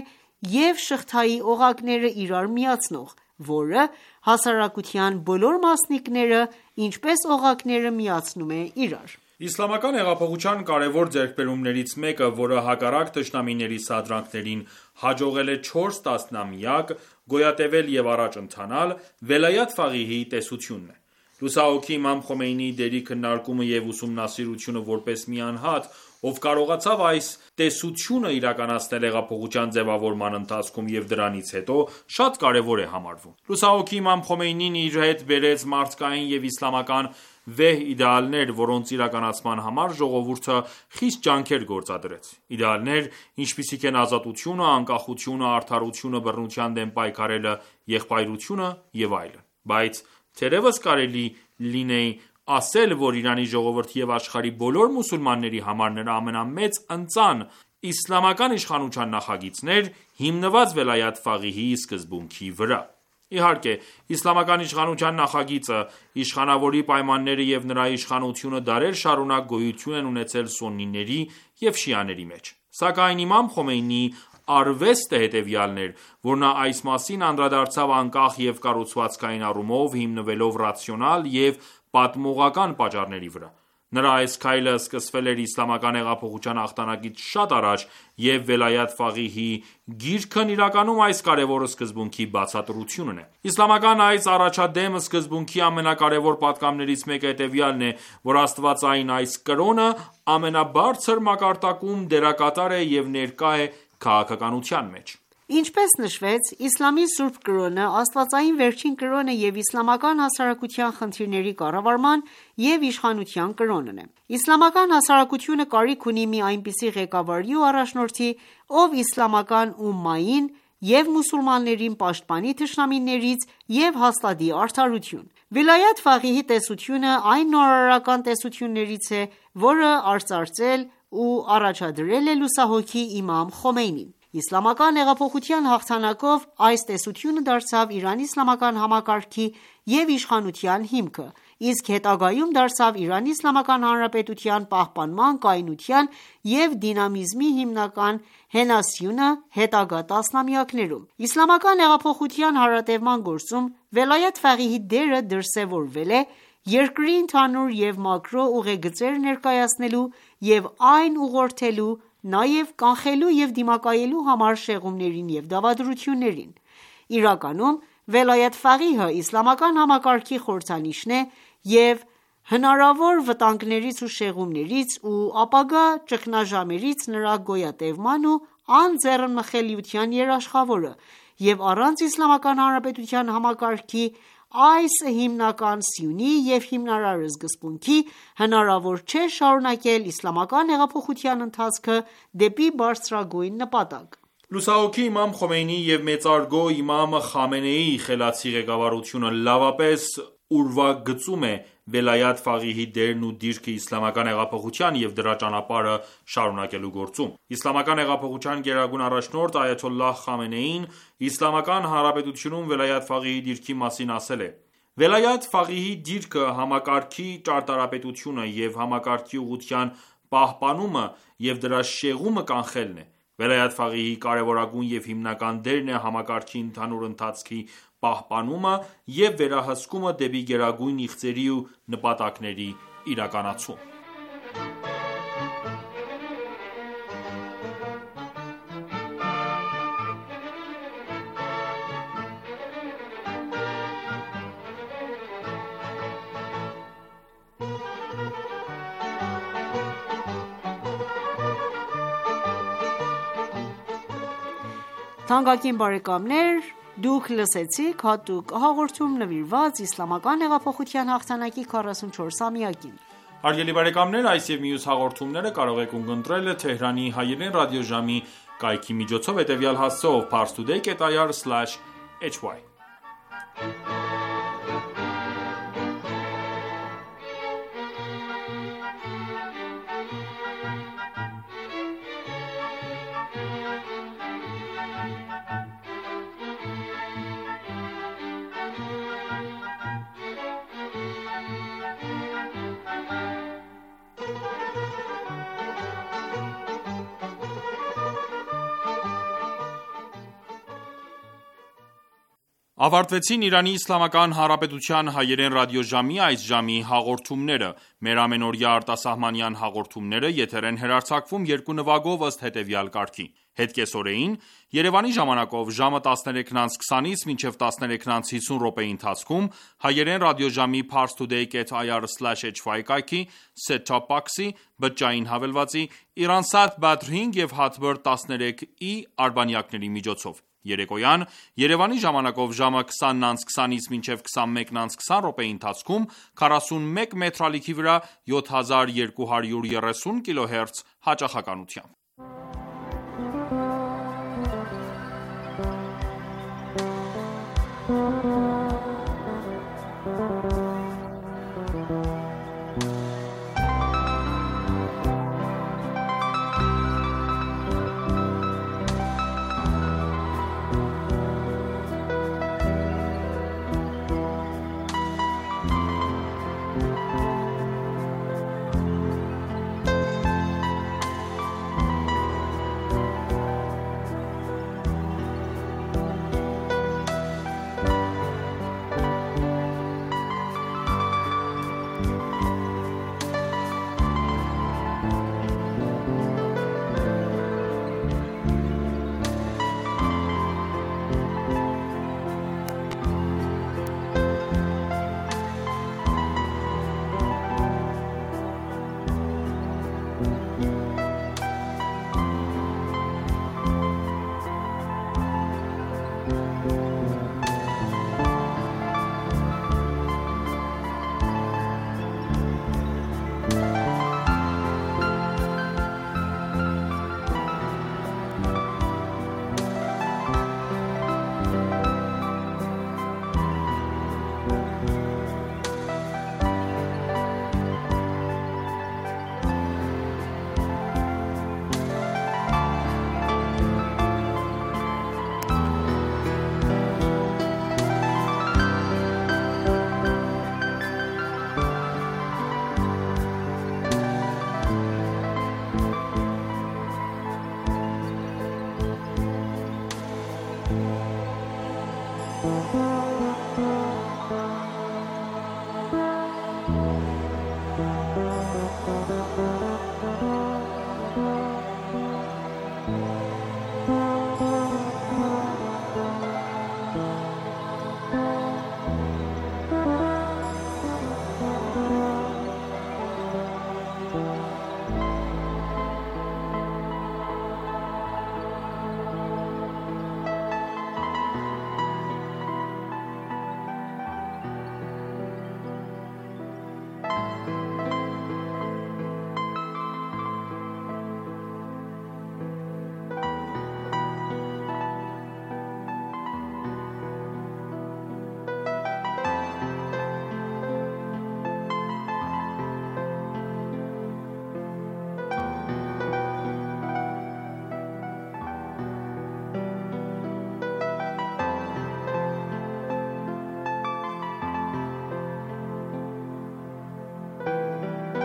և շղթայի օղակները իրար միացնող, որը հասարակության բոլոր մասնիկները ինչպես օղակները միացնում է իրար: Իսլամական հեղափոխության կարևոր ձեռքբերումներից մեկը, որը հակառակ թշնամիների սադրանքներին հաջողել է 4 տասնամյակ գոյատևել և առաջ ընթանալ, Վելայաթ Ֆաղիհի տեսությունն է: Լուսահոգի Իմամ Խոմեյնիի դերի քննարկումը և ուսումնասիրությունը որպես մի անհատ, ով կարողացավ այս տեսությունը իրականացնել հեղափոխության ձևավորման ընթացքում և դրանից հետո, շատ կարևոր է համարվում: Լուսահոգի Իմամ Խոմեյնին իր հետ բերեց մարդկային և իսլամական վեհ իդեալներ, որոնց իրականացման համար ժողովուրդը խիստ ջանքեր գործադրեց: Իդեալներ, ինչպիսիք են ազատությունը, անկախությունը, արդարությունը, բռնության դեմ պայքարելը, եղբայրությունը և այլն: Բայց թերևս կարելի լինի ասել, որ Իրանի ժողովրդի և աշխարհի բոլոր մուսուլմանների համար նրա ամենամեծ ընծան իսլամական իշխանության նախագիծն էր՝ հիմնված Վելայաթ Ֆաղիհի սկզբունքի վրա: Իհարկե, իսլամական իշխանության նախագիծը, իշխանավորի պայմանները և նրա իշխանությունը դարեր շարունակ գոյություն են ունեցել սուննիների և շիաների մեջ: Սակայն Իմամ Խոմեյնիի արվեստը հետևյալն էր, որ նա այս մասին անդրադարձավ անկախ և կառուցվածքային առումով, հիմնվելով ռացիոնալ և պատմողական պատճառների վրա: Նրա այս քայլը սկսվել էր իսլամական հեղափոխության հաղթանակից շատ առաջ և Վելայաթ Ֆաղիհի գիրքն իրականում այս կարևոր սկզբունքի բացատրությունն է: Իսլամական այս առաջադեմ սկզբունքի ամենակարևոր պատգամներից մեկը հետևյալն է, որ աստվածային այս կրոնը ամենաբարձր մակարդակում դերակատար է և ներկա է քաղաքականության մեջ: Ինչպես նշվեց, Իսլամի սուրբ կրոնը աստվածային վերջին կրոնը և իսլամական հասարակության խնդիրների կառավարման և իշխանության կրոնն է: Իսլամական հասարակությունը կարիք ունի մի այնպիսի ղեկավարի ու առաջնորդի, ով իսլամական ումմային և մուսուլմաններին պաշտպանի թշնամիներից և հաստատի արդարություն: Վիլայաթ Ֆաղիհի տեսությունը այն նորարարական տեսություններից է, որը արծարծել ու առաջադրել է լուսահոգի Իմամ Խոմեյնին: Իսլամական հեղափոխության հաղթանակով այս տեսությունը դարձավ Իրանի իսլամական համակարգի և իշխանության հիմքը, իսկ հետագայում դարձավ Իրանի Իսլամական Հանրապետության պահպանման, կայունության և դինամիզմի հիմնական հենասյունը հետագա տասնամյակներում: Իսլամական հեղափոխության հարատևման գործում Վելայաթ Ֆաղիհի դերը դրսևորվել է երկրի ընդհանուր և մակրո ուղեգծեր ներկայացնելու և այն ուղղորդելու, նաև կանխելու և դիմակայելու համար շեղումներին և դավադրություններին: Իրականում, Վելայաթ Ֆաղիհը իսլամական համակարգի խորհրդանիշն է և հնարավոր վտանգներից ու շեղումներից ու ապագա ճգնաժամերից նրա գոյատևման ու անձեռնմխելիության երաշխավորը և առանց Իսլամական Հանրապետության համակարգի այս հիմնական սյունի և հիմնարար սկզբունքի, հնարավոր չէ շարունակել իսլամական հեղափոխության ընթացքը դեպի բարձրագույն նպատակ: Լուսահոգի Իմամ Խոմեյնիի և մեծարգո Իմամ Խամենեիի խելացի ղեկավարությունը լավապես ուրվագծում է Վելայաթ Ֆաղիհի դերն ու դիրքը իսլամական հեղափոխության և դրա ճանապարհը շարունակելու գործում: Իսլամական հեղափոխության գերագույն առաջնորդ Այաթոլլահ Խամենեին Իսլամական Հանրապետությունում Վելայաթ Ֆաղիհի դիրքի մասին ասել է. «Վելայաթ Ֆաղիհի դիրքը համակարգի ճարտարապետությունը և համակարգի ուղղության պահպանումը և դրա շեղումը կանխելն է: Վելայաթ Ֆաղիհի կարևորագույն և հիմնական դերն է համակարգի ընդհանուր ընթացքի պահպանումը և վերահսկումը դեպի գերագույն իղձերի ու նպատակների իրականացում»: Հատուկ հաղորդում նվիրված Իսլամական հեղափոխության հաղթանակի 44-ամյակին: Հարգելի բարեկամներ, այս և մյուս հաղորդումները կարող եք ունկնդրել Թեհրանի հայերեն ռադիոժամի կայքի միջոցով հետևյալ հասցեով՝ parstoday.ir/hy: Ավարտվեցին Իրանի Իսլամական Հանրապետության հայերեն ռադիոժամի այս ժամի հաղորդումները: Մեր ամենօրյա արտասահմանյան հաղորդումները եթեր են հեռարձակվում երկու նվագով ըստ հետևյալ կարգի: Հետկեսօրեին Երևանի ժամանակով ժամը 13:20-ից մինչև 13:50 ընթացքում հայերեն ռադիոժամի parstoday.ir/hy կայքի set-top box-ի, բջջային հավելվածի, Iran-Sat Badr 5 և Hotbird 13i արբանյակների միջոցով: Երեկոյան Երևանի ժամանակով ժամը 20:20-ից մինչև 21:20 ընթացքում 41 մետրալիքի վրա 7230 kHz հաճախականությամբ: